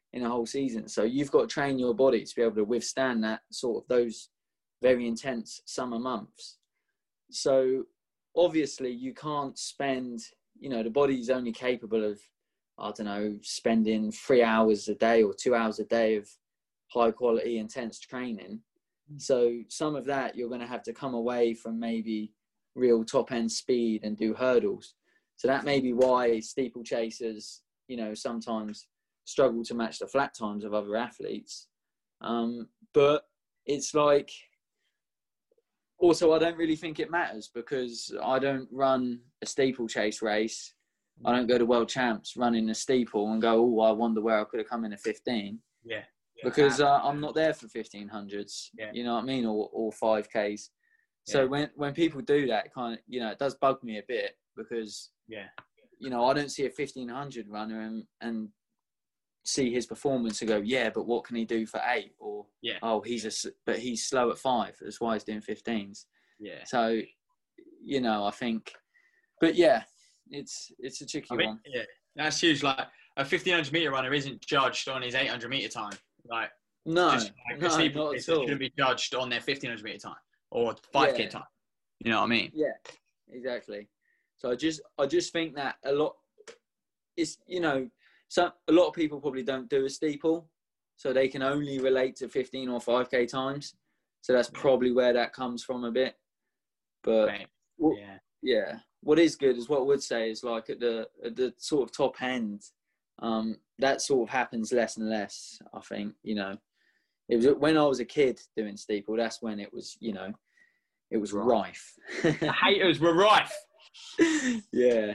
in a whole season. So you've got to train your body to be able to withstand that sort of those very intense summer months. So obviously you can't spend, the body's only capable of, I don't know, spending 3 hours a day or 2 hours a day of high quality, intense training. So some of that you're going to have to come away from maybe real top end speed and do hurdles. So that may be why steeplechasers, sometimes struggle to match the flat times of other athletes. But it's like, also, I don't really think it matters because I don't run a steeplechase race. I don't go to world champs running a steeple and go, oh, I wonder where I could have come in a 15. Yeah. Because I'm not there for 1500s, Yeah. You know what I mean? Or 5Ks. So when people do that, kind of, it does bug me a bit because, I don't see a 1500 runner and see his performance and go, yeah, but what can he do for 8? Or, oh, but he's slow at 5. That's why he's doing 15s. Yeah. So, I think, but yeah, it's a tricky one. Yeah, that's huge. Like a 1500 meter runner isn't judged on his 800 meter time. Like, no, a steeplechase shouldn't be judged on their 1500 meter time or 5K time. You know what I mean? Yeah, exactly. So I just think that a lot, it's, so a lot of people probably don't do a steeple, so they can only relate to 15 or 5K times. So that's probably where that comes from a bit. But what is good is what I would say is like at the sort of top end, that sort of happens less and less. I think it was when I was a kid doing steeple. That's when it was it was rife. The haters were rife. Yeah.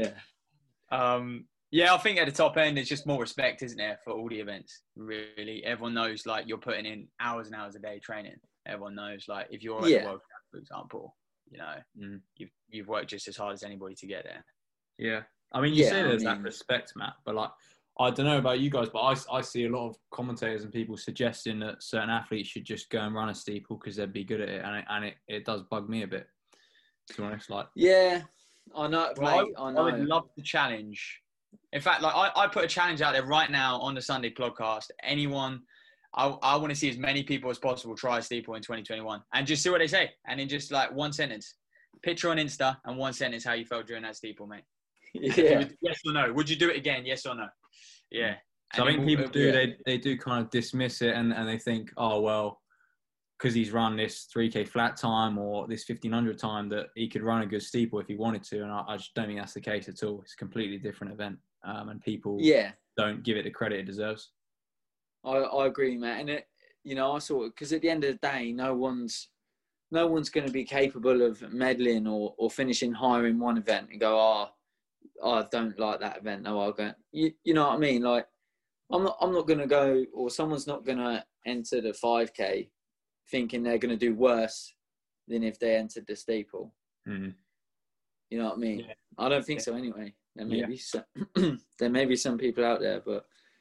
Yeah, I think at the top end, it's just more respect, isn't there, for all the events, really. Everyone knows, like, you're putting in hours and hours a day training. Everyone knows, like, if you're at the World Cup, for example, you've worked just as hard as anybody to get there. Yeah. I mean, you say there's that respect, Matt, but, like, I don't know about you guys, but I see a lot of commentators and people suggesting that certain athletes should just go and run a steeple because they'd be good at it, and it does bug me a bit, to be honest. Like, yeah, I know, well, mate, I know. I would love the challenge. In fact, like I put a challenge out there right now on the Sunday podcast. Anyone, I want to see as many people as possible try a steeple in 2021 and just see what they say. And in just like one sentence, picture on Insta and one sentence how you felt during that steeple, mate. Yeah. Yes or no? Would you do it again? Yes or no? Yeah. So I think people do, they do kind of dismiss it and they think, oh, well, because he's run this 3K flat time or this 1500 time that he could run a good steeple if he wanted to. And I just don't think that's the case at all. It's a completely different event. And people don't give it the credit it deserves. I agree, Matt. And it, I sort of, because at the end of the day, no one's going to be capable of meddling or finishing higher in one event and go, I don't like that event. No, I'll go. You know what I mean? Like, I'm not going to go, or someone's not going to enter the 5K thinking they're going to do worse than if they entered the steeple. Mm-hmm. You know what I mean? Yeah. I don't think so anyway. There may be some people out there, but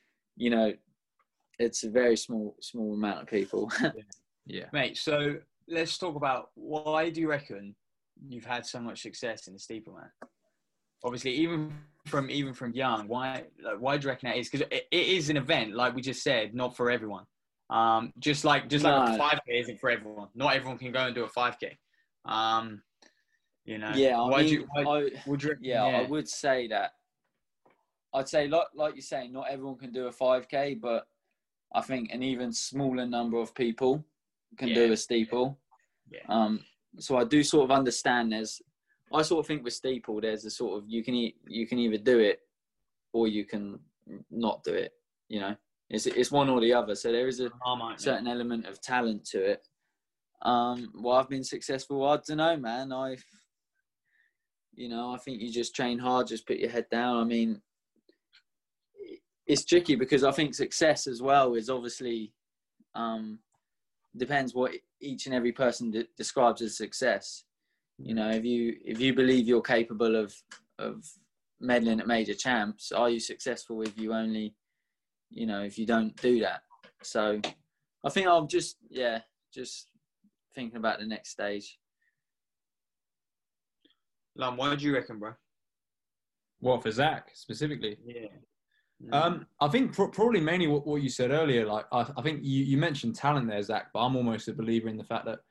it's a very small amount of people. Yeah. Mate, so let's talk about why do you reckon you've had so much success in the steeple, man? Obviously, even from young, why do you reckon that is? Because it is an event, like we just said, not for everyone. Just like a 5K isn't for everyone. Not everyone can go and do a 5K. Yeah, I would say that. I'd say, like you're saying, not everyone can do a 5K, but I think an even smaller number of people can do a steeple. Yeah. So I do sort of understand. I sort of think with steeple, there's a sort of you can either do it or you can not do it. It's one or the other. So there is a certain element of talent to it. Well, I've been successful. I don't know, man. I think you just train hard, just put your head down. I mean, it's tricky because I think success as well is obviously depends what each and every person describes as success. If you believe you're capable of medaling at major champs, are you successful if you only, if you don't do that? So I think I'm just thinking about the next stage. Lum, what do you reckon, bro? What, for Zach specifically? Yeah. I think probably mainly what you said earlier. Like I think you mentioned talent there, Zach, but I'm almost a believer in the fact that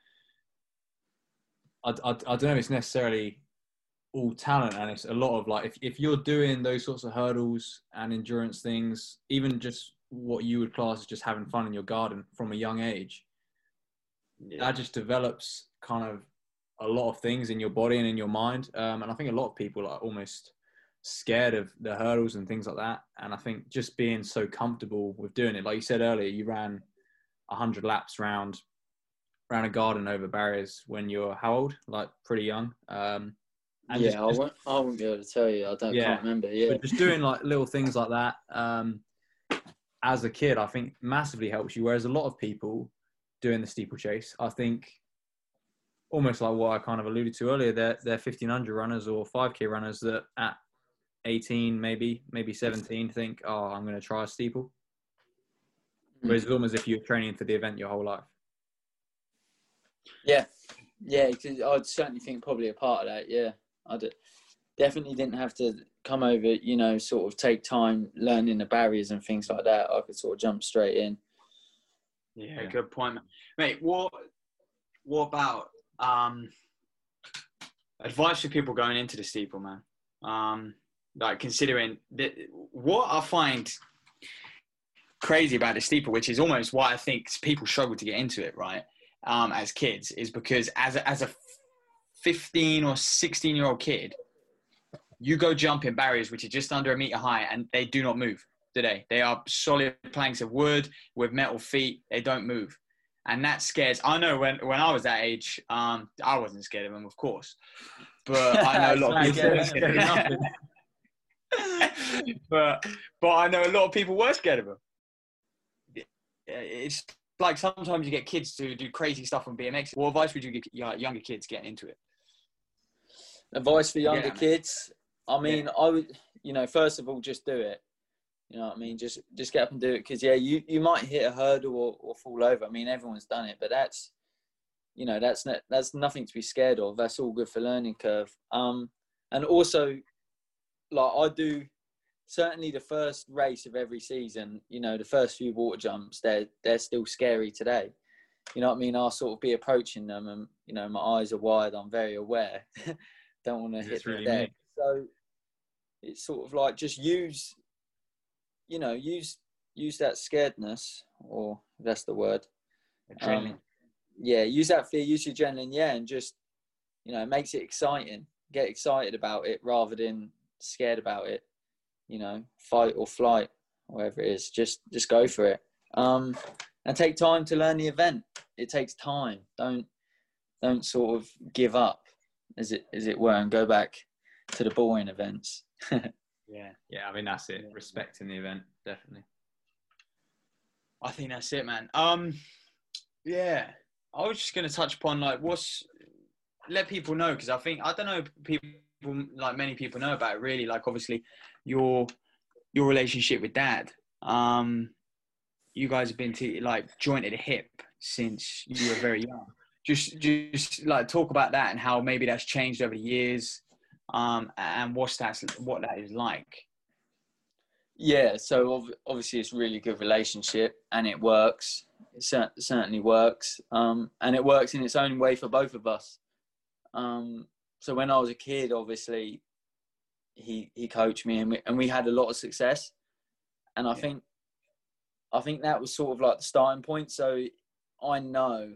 I don't know if it's necessarily all talent, and it's a lot of like if you're doing those sorts of hurdles and endurance things, even just what you would class as just having fun in your garden from a young age, that just develops kind of a lot of things in your body and in your mind. And I think a lot of people are almost scared of the hurdles and things like that. And I think just being so comfortable with doing it, like you said earlier, you ran 100 laps around a garden over barriers when you're how old? Like pretty young. I wouldn't be able to tell you. Can't remember. Yeah, but just doing like little things like that as a kid, I think massively helps you. Whereas a lot of people doing the steeplechase, I think almost like what I kind of alluded to earlier, they're 1500 runners or 5K runners that at 18, maybe 17, think, oh, I'm going to try a steeple. Whereas it's almost as if you're training for the event your whole life. Yeah, because I'd certainly think probably a part of that. Yeah, definitely didn't have to come over, sort of take time learning the barriers and things like that. I could sort of jump straight in. Yeah, good point, mate. What about advice for people going into the steeple, man? Like considering what I find crazy about the steeple, which is almost why I think people struggle to get into it, right? As kids, is because as a 15 or 16-year-old kid, you go jump in barriers which are just under a meter high and they do not move, do they? They are solid planks of wood with metal feet. They don't move. And that scares. I know when I was that age, I wasn't scared of them, of course. But I know a lot of people but I know a lot of people were scared of them. It's like sometimes you get kids to do crazy stuff on BMX. What advice would you give younger kids getting into it? Advice for younger kids? I mean, I would, first of all, just do it. You know what I mean? Just get up and do it. Because, you might hit a hurdle or fall over. I mean, everyone's done it. But that's nothing to be scared of. That's all good for learning curve. And also, like I do, certainly the first race of every season, the first few water jumps, they're still scary today. You know what I mean? I'll sort of be approaching them and, my eyes are wide. I'm very aware. Don't want to hit the deck. So it's sort of like just use that scaredness, or if that's the word. Adrenaline. Use that fear, use your adrenaline, and just, it makes it exciting. Get excited about it rather than scared about it. Fight or flight, whatever it is, just go for it. And take time to learn the event. It takes time. Don't sort of give up, as it were, and go back to the boring events. Yeah. I mean, that's it. Respecting the event, definitely. I think that's it, man. Yeah. I was just going to touch upon let people know, because I don't know, people like many people know about it really. Like obviously your relationship with Dad. You guys have been joint at the hip since you were very young. Just like talk about that and how maybe that's changed over the years, and what that is like. Yeah, so obviously it's a really good relationship and it works. It certainly works, and it works in its own way for both of us. So when I was a kid, obviously he coached me and we had a lot of success, and I think that was sort of like the starting point. So I know,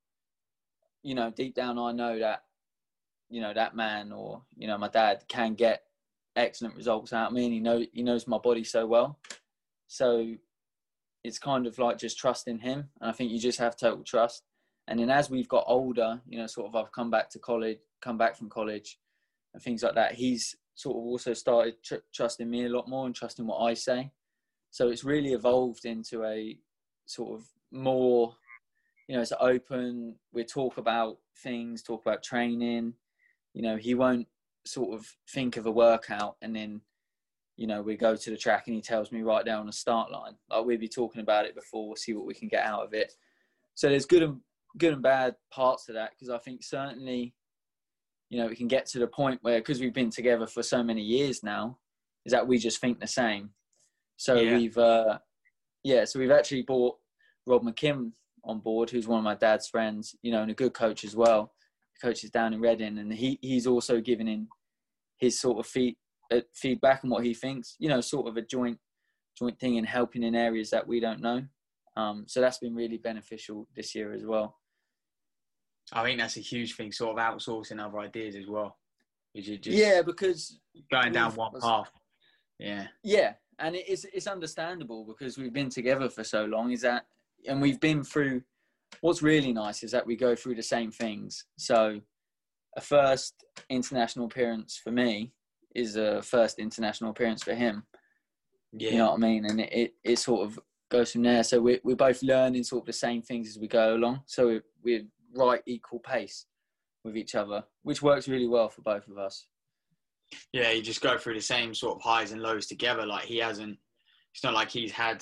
deep down, I know that, that man or, my dad can get excellent results out of me, and he knows my body so well. So it's kind of like just trusting him. And I think you just have total trust. And then as we've got older, sort of I've come back from college and things like that, he's sort of also started trusting me a lot more and trusting what I say. So it's really evolved into a sort of more, it's open. We talk about things, talk about training. He won't sort of think of a workout and then, we go to the track and he tells me right there on the start line. Like we'd be talking about it before, see what we can get out of it. So there's good and bad parts to that, because I think certainly, we can get to the point where, because we've been together for so many years now, is that we just think the same. So Yeah. we've actually brought Rob McKim on board, who's one of my dad's friends, and a good coach as well. He coaches down in Reading, and he's also giving in his sort of feedback on what he thinks, sort of a joint thing, and helping in areas that we don't know. So that's been really beneficial this year as well. I think that's a huge thing, sort of outsourcing other ideas as well. Because going down one path. Yeah, and it's understandable because we've been together for so long. And we've been through. What's really nice is that we go through the same things. So, a first international appearance for me is a first international appearance for him. Yeah. You know what I mean? And it sort of goes from there. So we're both learning sort of the same things as we go along. So we're right equal pace with each other, which works really well for both of us. Yeah, you just go through the same sort of highs and lows together. Like it's not like he's had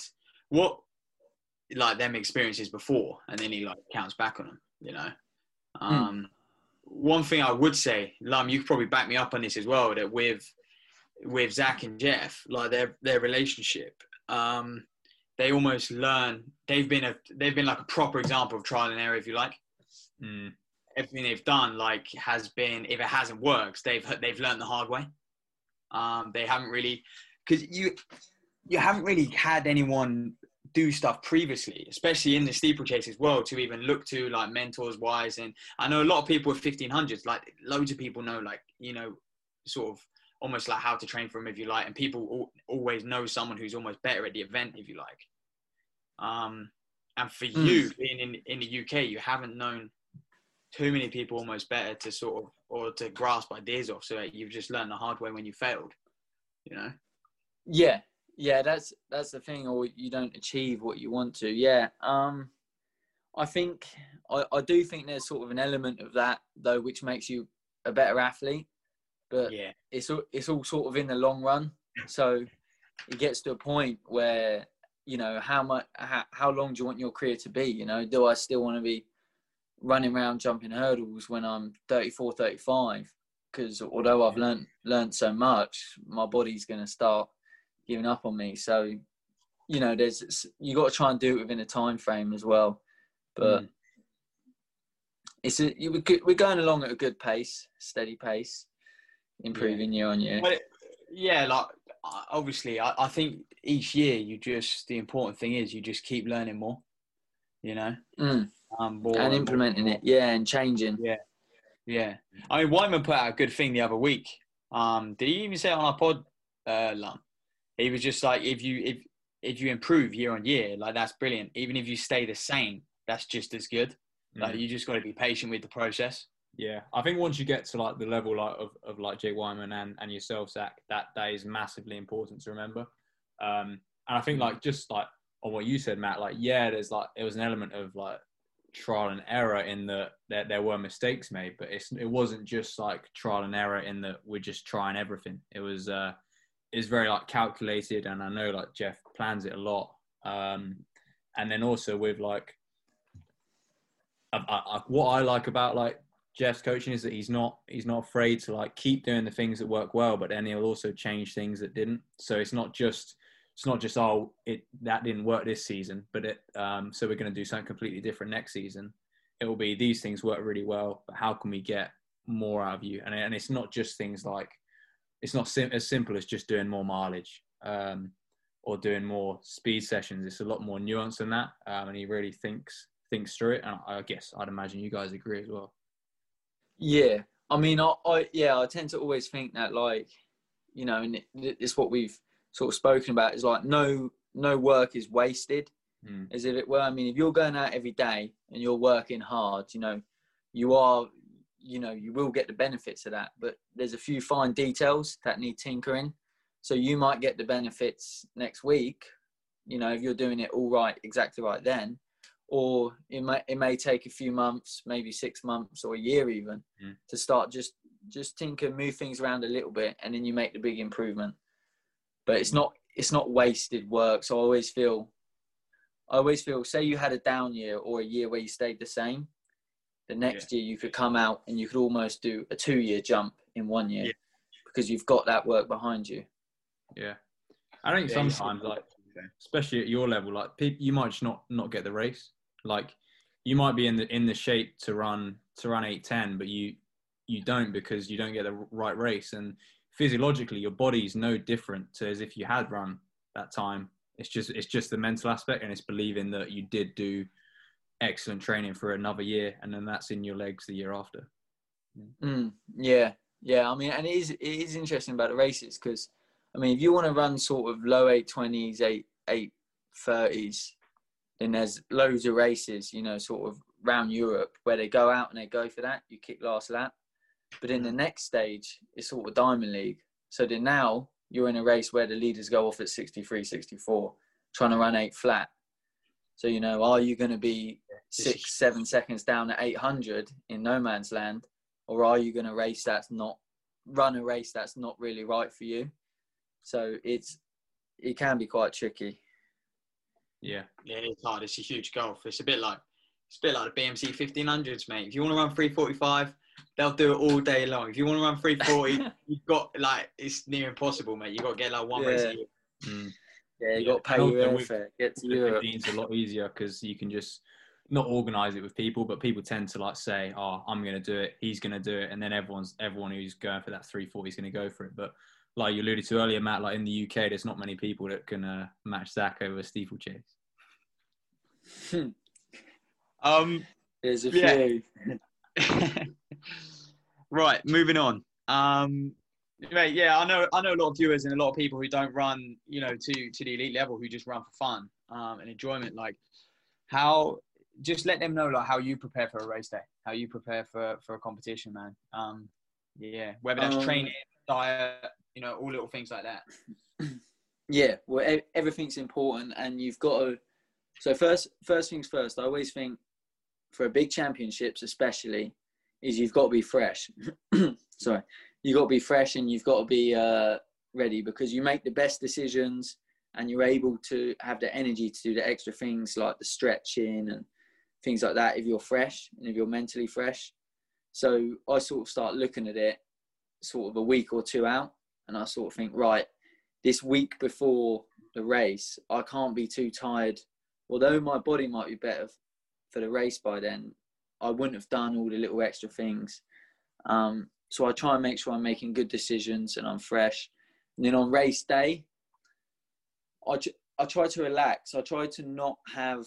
them experiences before and then he counts back on them, One thing I would say, Lum, you could probably back me up on this as well, that with Zach and Jeff, their relationship, they almost learn. They've been like a proper example of trial and error, if you like. Everything they've done has been, if it hasn't worked, they've learned the hard way. They haven't really, because you haven't really had anyone do stuff previously, especially in the steeplechase as well, to even look to mentors wise. And I know a lot of people with 1500s, loads of people know, sort of almost how to train for them, if you like. And people always know someone who's almost better at the event, if you like. And for you being in the UK, you haven't known too many people almost better to sort of, or to grasp ideas off. So you've just learned the hard way when you failed, Yeah, that's the thing, or you don't achieve what you want to. Yeah, I think I do think there's sort of an element of that though, which makes you a better athlete. But it's all sort of in the long run. So it gets to a point where how long do you want your career to be? Do I still want to be running around jumping hurdles when I'm 34, 35? Because although I've learned so much, my body's going to start giving up on me. So, you got to try and do it within a time frame as well. But we're going along at a good pace, steady pace, improving year on year. Obviously, I think each year the important thing is you just keep learning more, and implementing it, and changing. Yeah. I mean, Wyman put out a good thing the other week. Did he even say it on our pod, Lum? He was just like, if you improve year on year, that's brilliant. Even if you stay the same, that's just as good. You just got to be patient with the process. Yeah, I think once you get to the level of Jake Wyman and yourself, Zach, that is massively important to remember. And I think just on what you said, Matt, there's it was an element of trial and error in that there were mistakes made, but it wasn't just trial and error in that we're just trying everything. It was is very calculated, and I know Jeff plans it a lot. And then also with what I like about Jeff's coaching is that he's not afraid to keep doing the things that work well, but then he'll also change things that didn't. So it's not just that didn't work this season, but so we're going to do something completely different next season. It will be these things work really well, but how can we get more out of you? And it's not just things it's not as simple as just doing more mileage or doing more speed sessions. It's a lot more nuanced than that, and he really thinks through it. And I guess I'd imagine you guys agree as well. Yeah, I mean, I tend to always think that and it's what we've sort of spoken about is no work is wasted, as if it were. I mean, if you're going out every day and you're working hard, you will get the benefits of that. But there's a few fine details that need tinkering. So you might get the benefits next week, if you're doing it all right, exactly right then. Or it may take a few months, maybe 6 months or a year even, to start just tinker, move things around a little bit, and then you make the big improvement. But it's not wasted work. So I always feel, say you had a down year or a year where you stayed the same, the next year you could come out and you could almost do a 2-year jump in 1 year because you've got that work behind you. Yeah. I think Yeah, sometimes, like, especially at your level, like you might just not get the race. Like, you might be in the shape to run 8:10, but you don't, because you don't get the right race. And physiologically, your body's no different to as if you had run that time. It's just the mental aspect, and it's believing that you did do excellent training for another year, and then that's in your legs the year after. Yeah. I mean, and it is interesting about the races, because, I mean, if you want to run sort of low 8:20s, 8:30s, then there's loads of races, you know, sort of around Europe where they go out and they go for that. You kick last lap. But in the next stage, it's sort of Diamond League. So then now you're in a race where the leaders go off at 63, 64, trying to run 8 flat. So, you know, are you going to be 6-7 seconds down at 800 in no man's land? Or are you going to run a race that's not really right for you? So it can be quite tricky. Yeah, it's hard. It's a huge gulf. It's a bit like the BMC 1500s, mate. If you want to run 3:45, they'll do it all day long. If you want to run 3:40, you've got, like, it's near impossible, mate. You've got to get like one race a year. Yeah, you got to pay your airfare. Get to Europe. It's a lot easier because you can just not organise it with people, but people tend to like say, "Oh, I'm going to do it. He's going to do it," and then everyone who's going for that 3:40 is going to go for it. But like you alluded to earlier, Matt, like in the UK, there's not many people that can match Zach over a steeplechase. There's a few. Right, moving on. Mate, yeah, I know a lot of viewers and a lot of people who don't run, you know, to the elite level, who just run for fun and enjoyment. Like, just let them know, like, how you prepare for a race day, how you prepare for a competition, man. Whether that's training, diet, you know, all little things like that. Yeah, well, everything's important, and you've got to. So first things first. I always think for a big championships, especially, is you've got to be fresh. Sorry, you've got to be fresh, and you've got to be ready, because you make the best decisions, and you're able to have the energy to do the extra things like the stretching and things like that if you're fresh and if you're mentally fresh. So I sort of start looking at it sort of a week or two out, and I sort of think, right, this week before the race, I can't be too tired. Although my body might be better for the race by then, I wouldn't have done all the little extra things. So I try and make sure I'm making good decisions and I'm fresh. And then on race day, I try to relax. I try to not have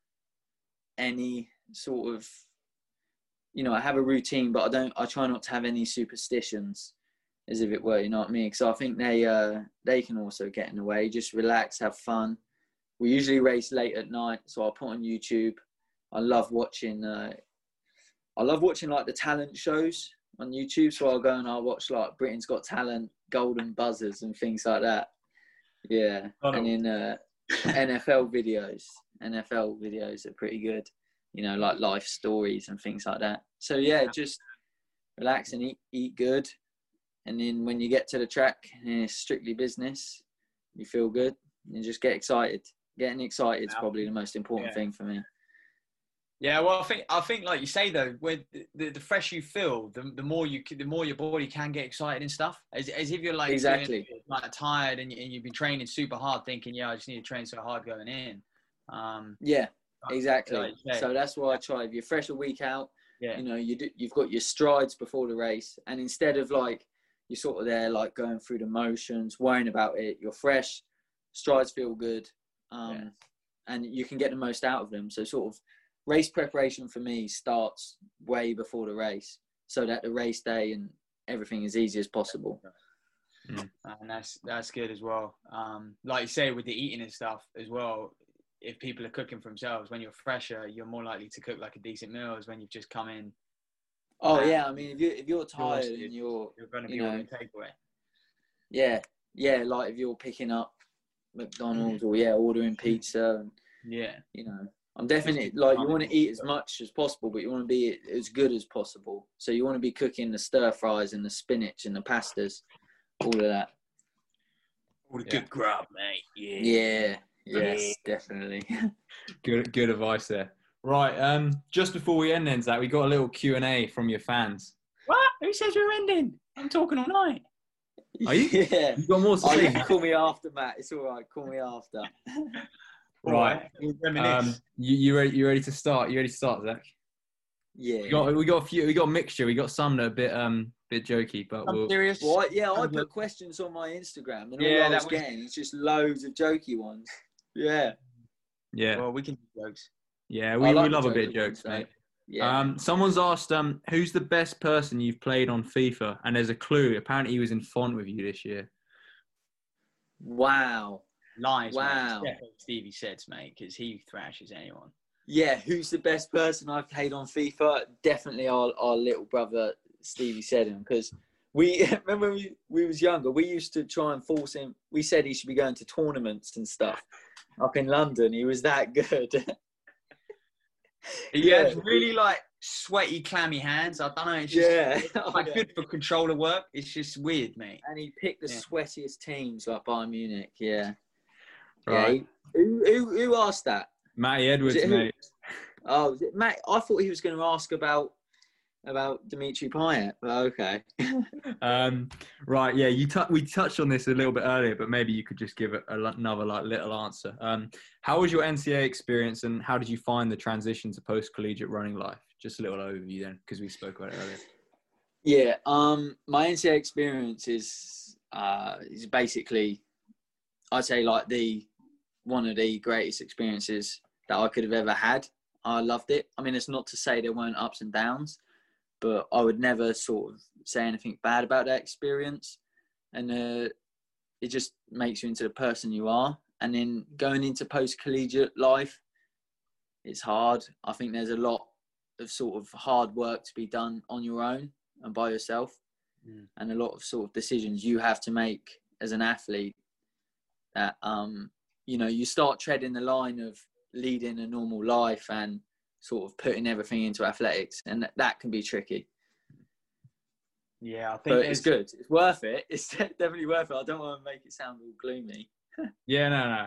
any sort of, you know, I have a routine, but I try not to have any superstitions, as if it were, you know what I mean? Because I think they can also get in the way. Just relax, have fun. We usually race late at night, so I'll put on YouTube. I love watching like the talent shows on YouTube. So I'll go and I'll watch like Britain's Got Talent, Golden Buzzers and things like that. Yeah. And then NFL videos are pretty good, you know, like life stories and things like that. So yeah, just relax and eat good. And then when you get to the track and it's strictly business, you feel good and just get excited. Getting excited is probably the most important thing for me. Yeah, well, I think, like you say though, with the fresh you feel, the more your body can get excited and stuff. As if you're like exactly like tired and you've been training super hard, thinking, I just need to train so hard going in. Yeah, exactly. Like, so that's why I try. If you're fresh a week out, you know, you've got your strides before the race, and instead of like you're sort of there like going through the motions, worrying about it, you're fresh. Strides feel good, and you can get the most out of them. So sort of race preparation for me starts way before the race, so that the race day and everything is easy as possible. And that's good as well. Like you say, with the eating and stuff as well, if people are cooking for themselves, when you're fresher, you're more likely to cook like a decent meal as when you've just come in. Oh yeah, I mean, if you're tired and you're going to be ordering takeaway. Yeah, like if you're picking up McDonald's or ordering pizza, and, you know, I'm definitely like, you want to eat as much as possible, but you want to be as good as possible. So you want to be cooking the stir fries and the spinach and the pastas, all of that. All the good grub, mate. Yes, definitely. Good advice there. Right, just before we end then, Zach, we got a little Q&A from your fans. What? Who says we're ending? I'm talking all night. Are you? Yeah. You got more to Oh, you say? can call me after, Matt. It's all right. Call me after. Right. We'll reminisce. You ready to start? You ready to start, Zach? Yeah. We got a few. We got a mixture. We got some that are a bit jokey, but I'm we'll. serious. Well, yeah, I put questions on my Instagram, and all Yeah, I was that was- getting is just loads of jokey ones. Yeah. Yeah. Well, we can do jokes. Yeah. I We like the love a bit of jokey jokes, ones, mate. Yeah. Someone's asked, who's the best person you've played on FIFA? And there's a clue. Apparently, he was in font with you this year. Wow. Lies, Wow. mate. It's Stevie Seds, mate, because he thrashes anyone. Yeah, who's the best person I've played on FIFA? Definitely our little brother Stevie Seddon, because we remember when we was younger, we used to try and force him. We said he should be going to tournaments and stuff up in London. He was that good. He Yeah. has really sweaty, clammy hands. I don't know. It's just Yeah. good for controller work. It's just weird, mate. And he picked the sweatiest teams like Bayern Munich. Yeah. Right. Yeah. Who asked that? Matty Edwards, Was it who? mate. Oh, was it Matt? I thought he was going to ask about Dimitri Payet. But okay. Right, yeah, we touched on this a little bit earlier, but maybe you could just give it another little answer. How was your NCAA experience, and how did you find the transition to post-collegiate running life? Just a little overview then, because we spoke about it earlier. Yeah. My NCAA experience is basically, I'd say one of the greatest experiences that I could have ever had. I loved it. I mean, it's not to say there weren't ups and downs, but I would never sort of say anything bad about that experience. And it just makes you into the person you are. And then going into post-collegiate life, it's hard. I think there's a lot of sort of hard work to be done on your own and by yourself. And a lot of sort of decisions you have to make as an athlete that, you start treading the line of leading a normal life and sort of putting everything into athletics, and that can be tricky. Yeah, I think but it's good. It's worth it. It's definitely worth it. I don't want to make it sound all gloomy. Yeah,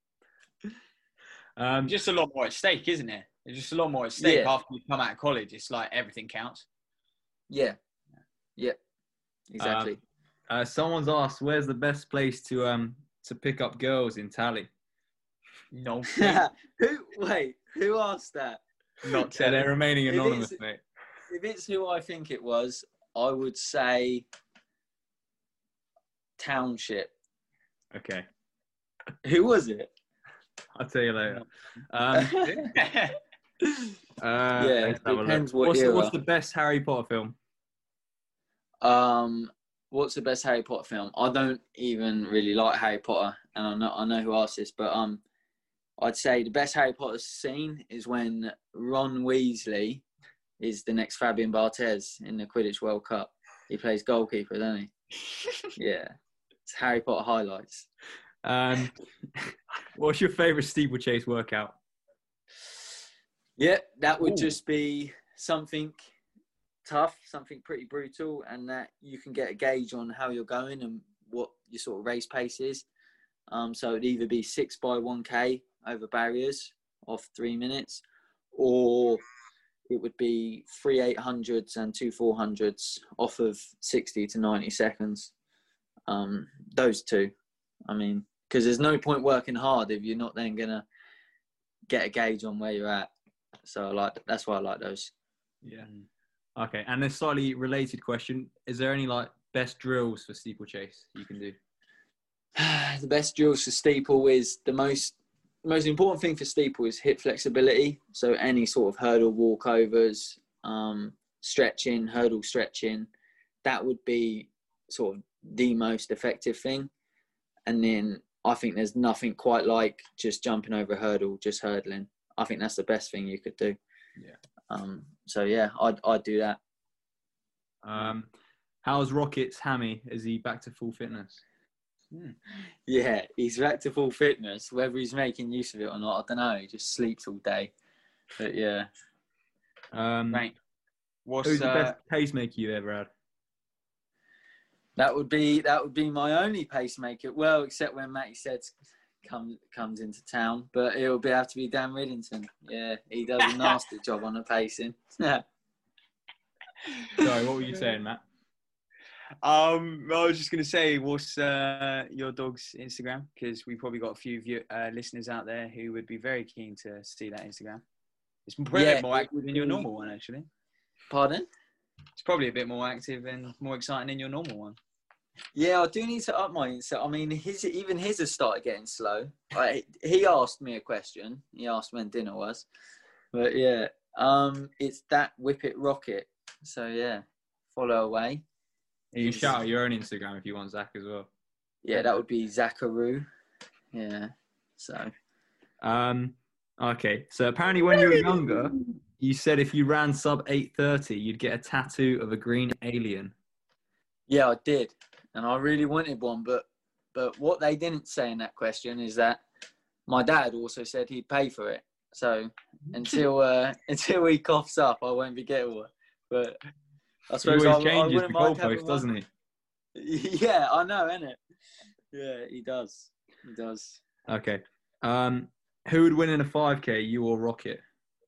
no. Just a lot more at stake, isn't it? There's just a lot more at stake after you come out of college. It's like everything counts. Yeah. Exactly. Someone's asked, where's the best place to pick up girls in Tally? No. Who asked that? Not telling. They're remaining anonymous, mate. If it's who I think it was, I would say Township. Okay. Who was it? I'll tell you later. Depends what what's era. What's the best Harry Potter film? What's the best Harry Potter film? I don't even really like Harry Potter, and I know who asked this, but I'd say the best Harry Potter scene is when Ron Weasley is the next Fabian Barthez in the Quidditch World Cup. He plays goalkeeper, doesn't he? Yeah. It's Harry Potter highlights. What's your favourite steeplechase workout? Yeah, that would just be something tough, something pretty brutal, and that you can get a gauge on how you're going and what your sort of race pace is. So it'd either be 6 by 1K over barriers off 3 minutes, or it would be 3 800s and 2 400s off of 60 to 90 seconds. Those two. I mean, because there's no point working hard if you're not then going to get a gauge on where you're at. So that's why I like those. Yeah. Okay. And a slightly related question. Is there any best drills for steeplechase you can do? The best drills for steeple is the most important thing for steeple is hip flexibility. So any sort of hurdle walkovers, stretching, hurdle stretching, that would be sort of the most effective thing. And then I think there's nothing quite like just jumping over a hurdle, just hurdling. I think that's the best thing you could do. Yeah. So yeah, I'd do that. How's Rocket's hammy? Is he back to full fitness? Yeah, he's back to full fitness. Whether he's making use of it or not, I don't know. He just sleeps all day. But yeah. Mate, who's the best pacemaker you ever had? That would be my only pacemaker. Well, except when Matty Seds comes into town, but it'll have to be Dan Riddington. Yeah, he does a nasty job on the pacing. Sorry, what were you saying, Matt? I was just going to say, what's your dog's Instagram? Because we've probably got a few listeners out there who would be very keen to see that Instagram. It's probably a bit more active than your normal one, actually. Pardon? It's probably a bit more active and more exciting than your normal one. Yeah, I do need to up my Insta. I mean, his has started getting slow. He asked me a question. He asked when dinner was. But yeah, it's that Whippet Rocket. So yeah, follow away. You can shout out your own Instagram if you want, Zach, as well. Yeah, that would be Zacharoo. Yeah. So. Okay. So apparently, when you were younger, you said if you ran sub 8:30, you'd get a tattoo of a green alien. Yeah, I did, and I really wanted one. But what they didn't say in that question is that my dad also said he'd pay for it. So until he coughs up, I won't be getting one. But I suppose he always changes the goalpost, doesn't he? Yeah, I know, innit? Yeah, he does. He does. Okay. Who would win in a 5K, you or Rocket?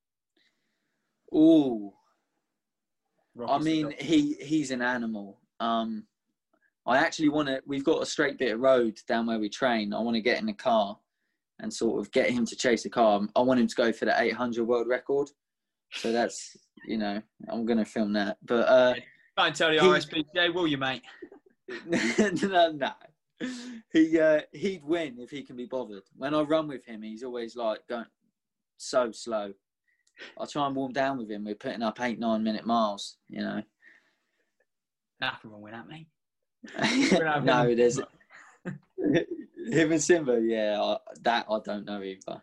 Ooh. I mean, he's an animal. I actually want to. We've got a straight bit of road down where we train. I want to get in the car and sort of get him to chase the car. I want him to go for the 800 world record. So that's, I'm going to film that. But can't tell the RSPCA, will you, mate? No. He'd win if he can be bothered. When I run with him, he's always like going so slow. I try and warm down with him. We're putting up 8-9 minute miles, Nothing wrong with that, mate. No, there's him and Simba. Yeah, that I don't know either.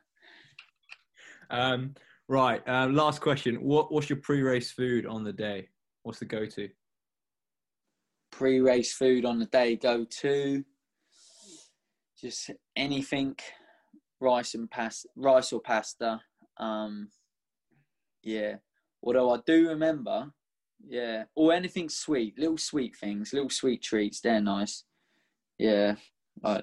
Right. Last question. What's your pre-race food on the day? What's the go-to? Pre-race food on the day go-to. Just anything, rice or pasta. Yeah. Although I do remember, or anything sweet, little sweet things, little sweet treats. They're nice. Yeah. I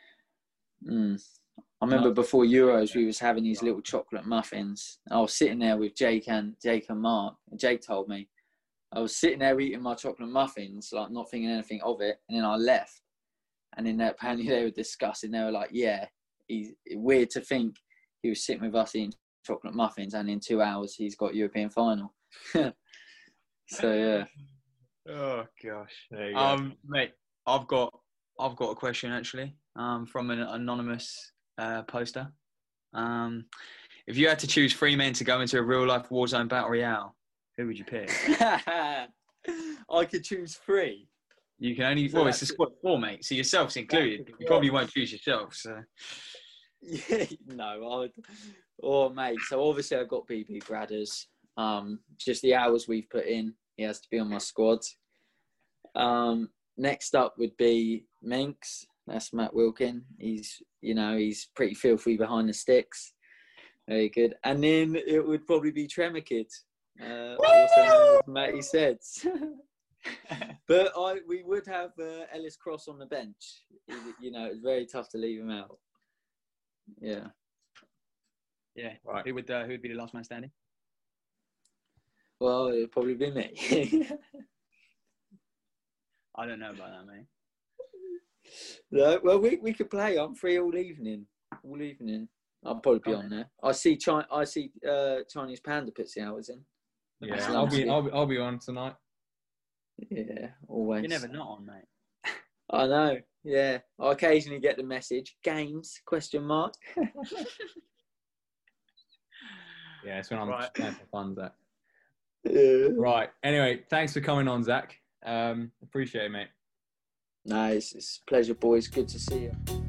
remember before Euros, we was having these little chocolate muffins. I was sitting there with Jake and Mark. And Jake told me I was sitting there eating my chocolate muffins, like not thinking anything of it, and then I left. And then apparently they were discussing. They were like, "Yeah, he's weird to think he was sitting with us eating chocolate muffins, and in 2 hours he's got European final." So yeah. Oh gosh. There you go. Mate, I've got a question actually. From an anonymous poster. If you had to choose 3 men to go into a real life Warzone battle royale, who would you pick? I could choose 3. You can only. Well, it's a squad of 4, mate. So yourself's included. You probably won't choose yourself. So. Yeah, no. Mate. So obviously I've got BB Bradders. Just the hours we've put in, he has to be on my squad. Next up would be Minx. That's Matt Wilkin. He's pretty filthy behind the sticks. Very good. And then it would probably be Tremor Kid. Also Matty Seds. But we would have Ellis Cross on the bench. It's very tough to leave him out. Yeah. Yeah. Right. Who would be the last man standing? Well, it'd probably be me. I don't know about that, mate. No, well, we could play. I'm free all evening. I'll probably be on there. I see Chinese Panda puts the hours in. Yeah, I'll be on tonight. Yeah, always. You're never not on, mate. I know. Yeah, I occasionally get the message. Games? ? Yeah, it's when I'm just playing for fun, Zach. Yeah. Right. Anyway, thanks for coming on, Zach. Appreciate it, mate. Nice. It's a pleasure, boys. Good to see you.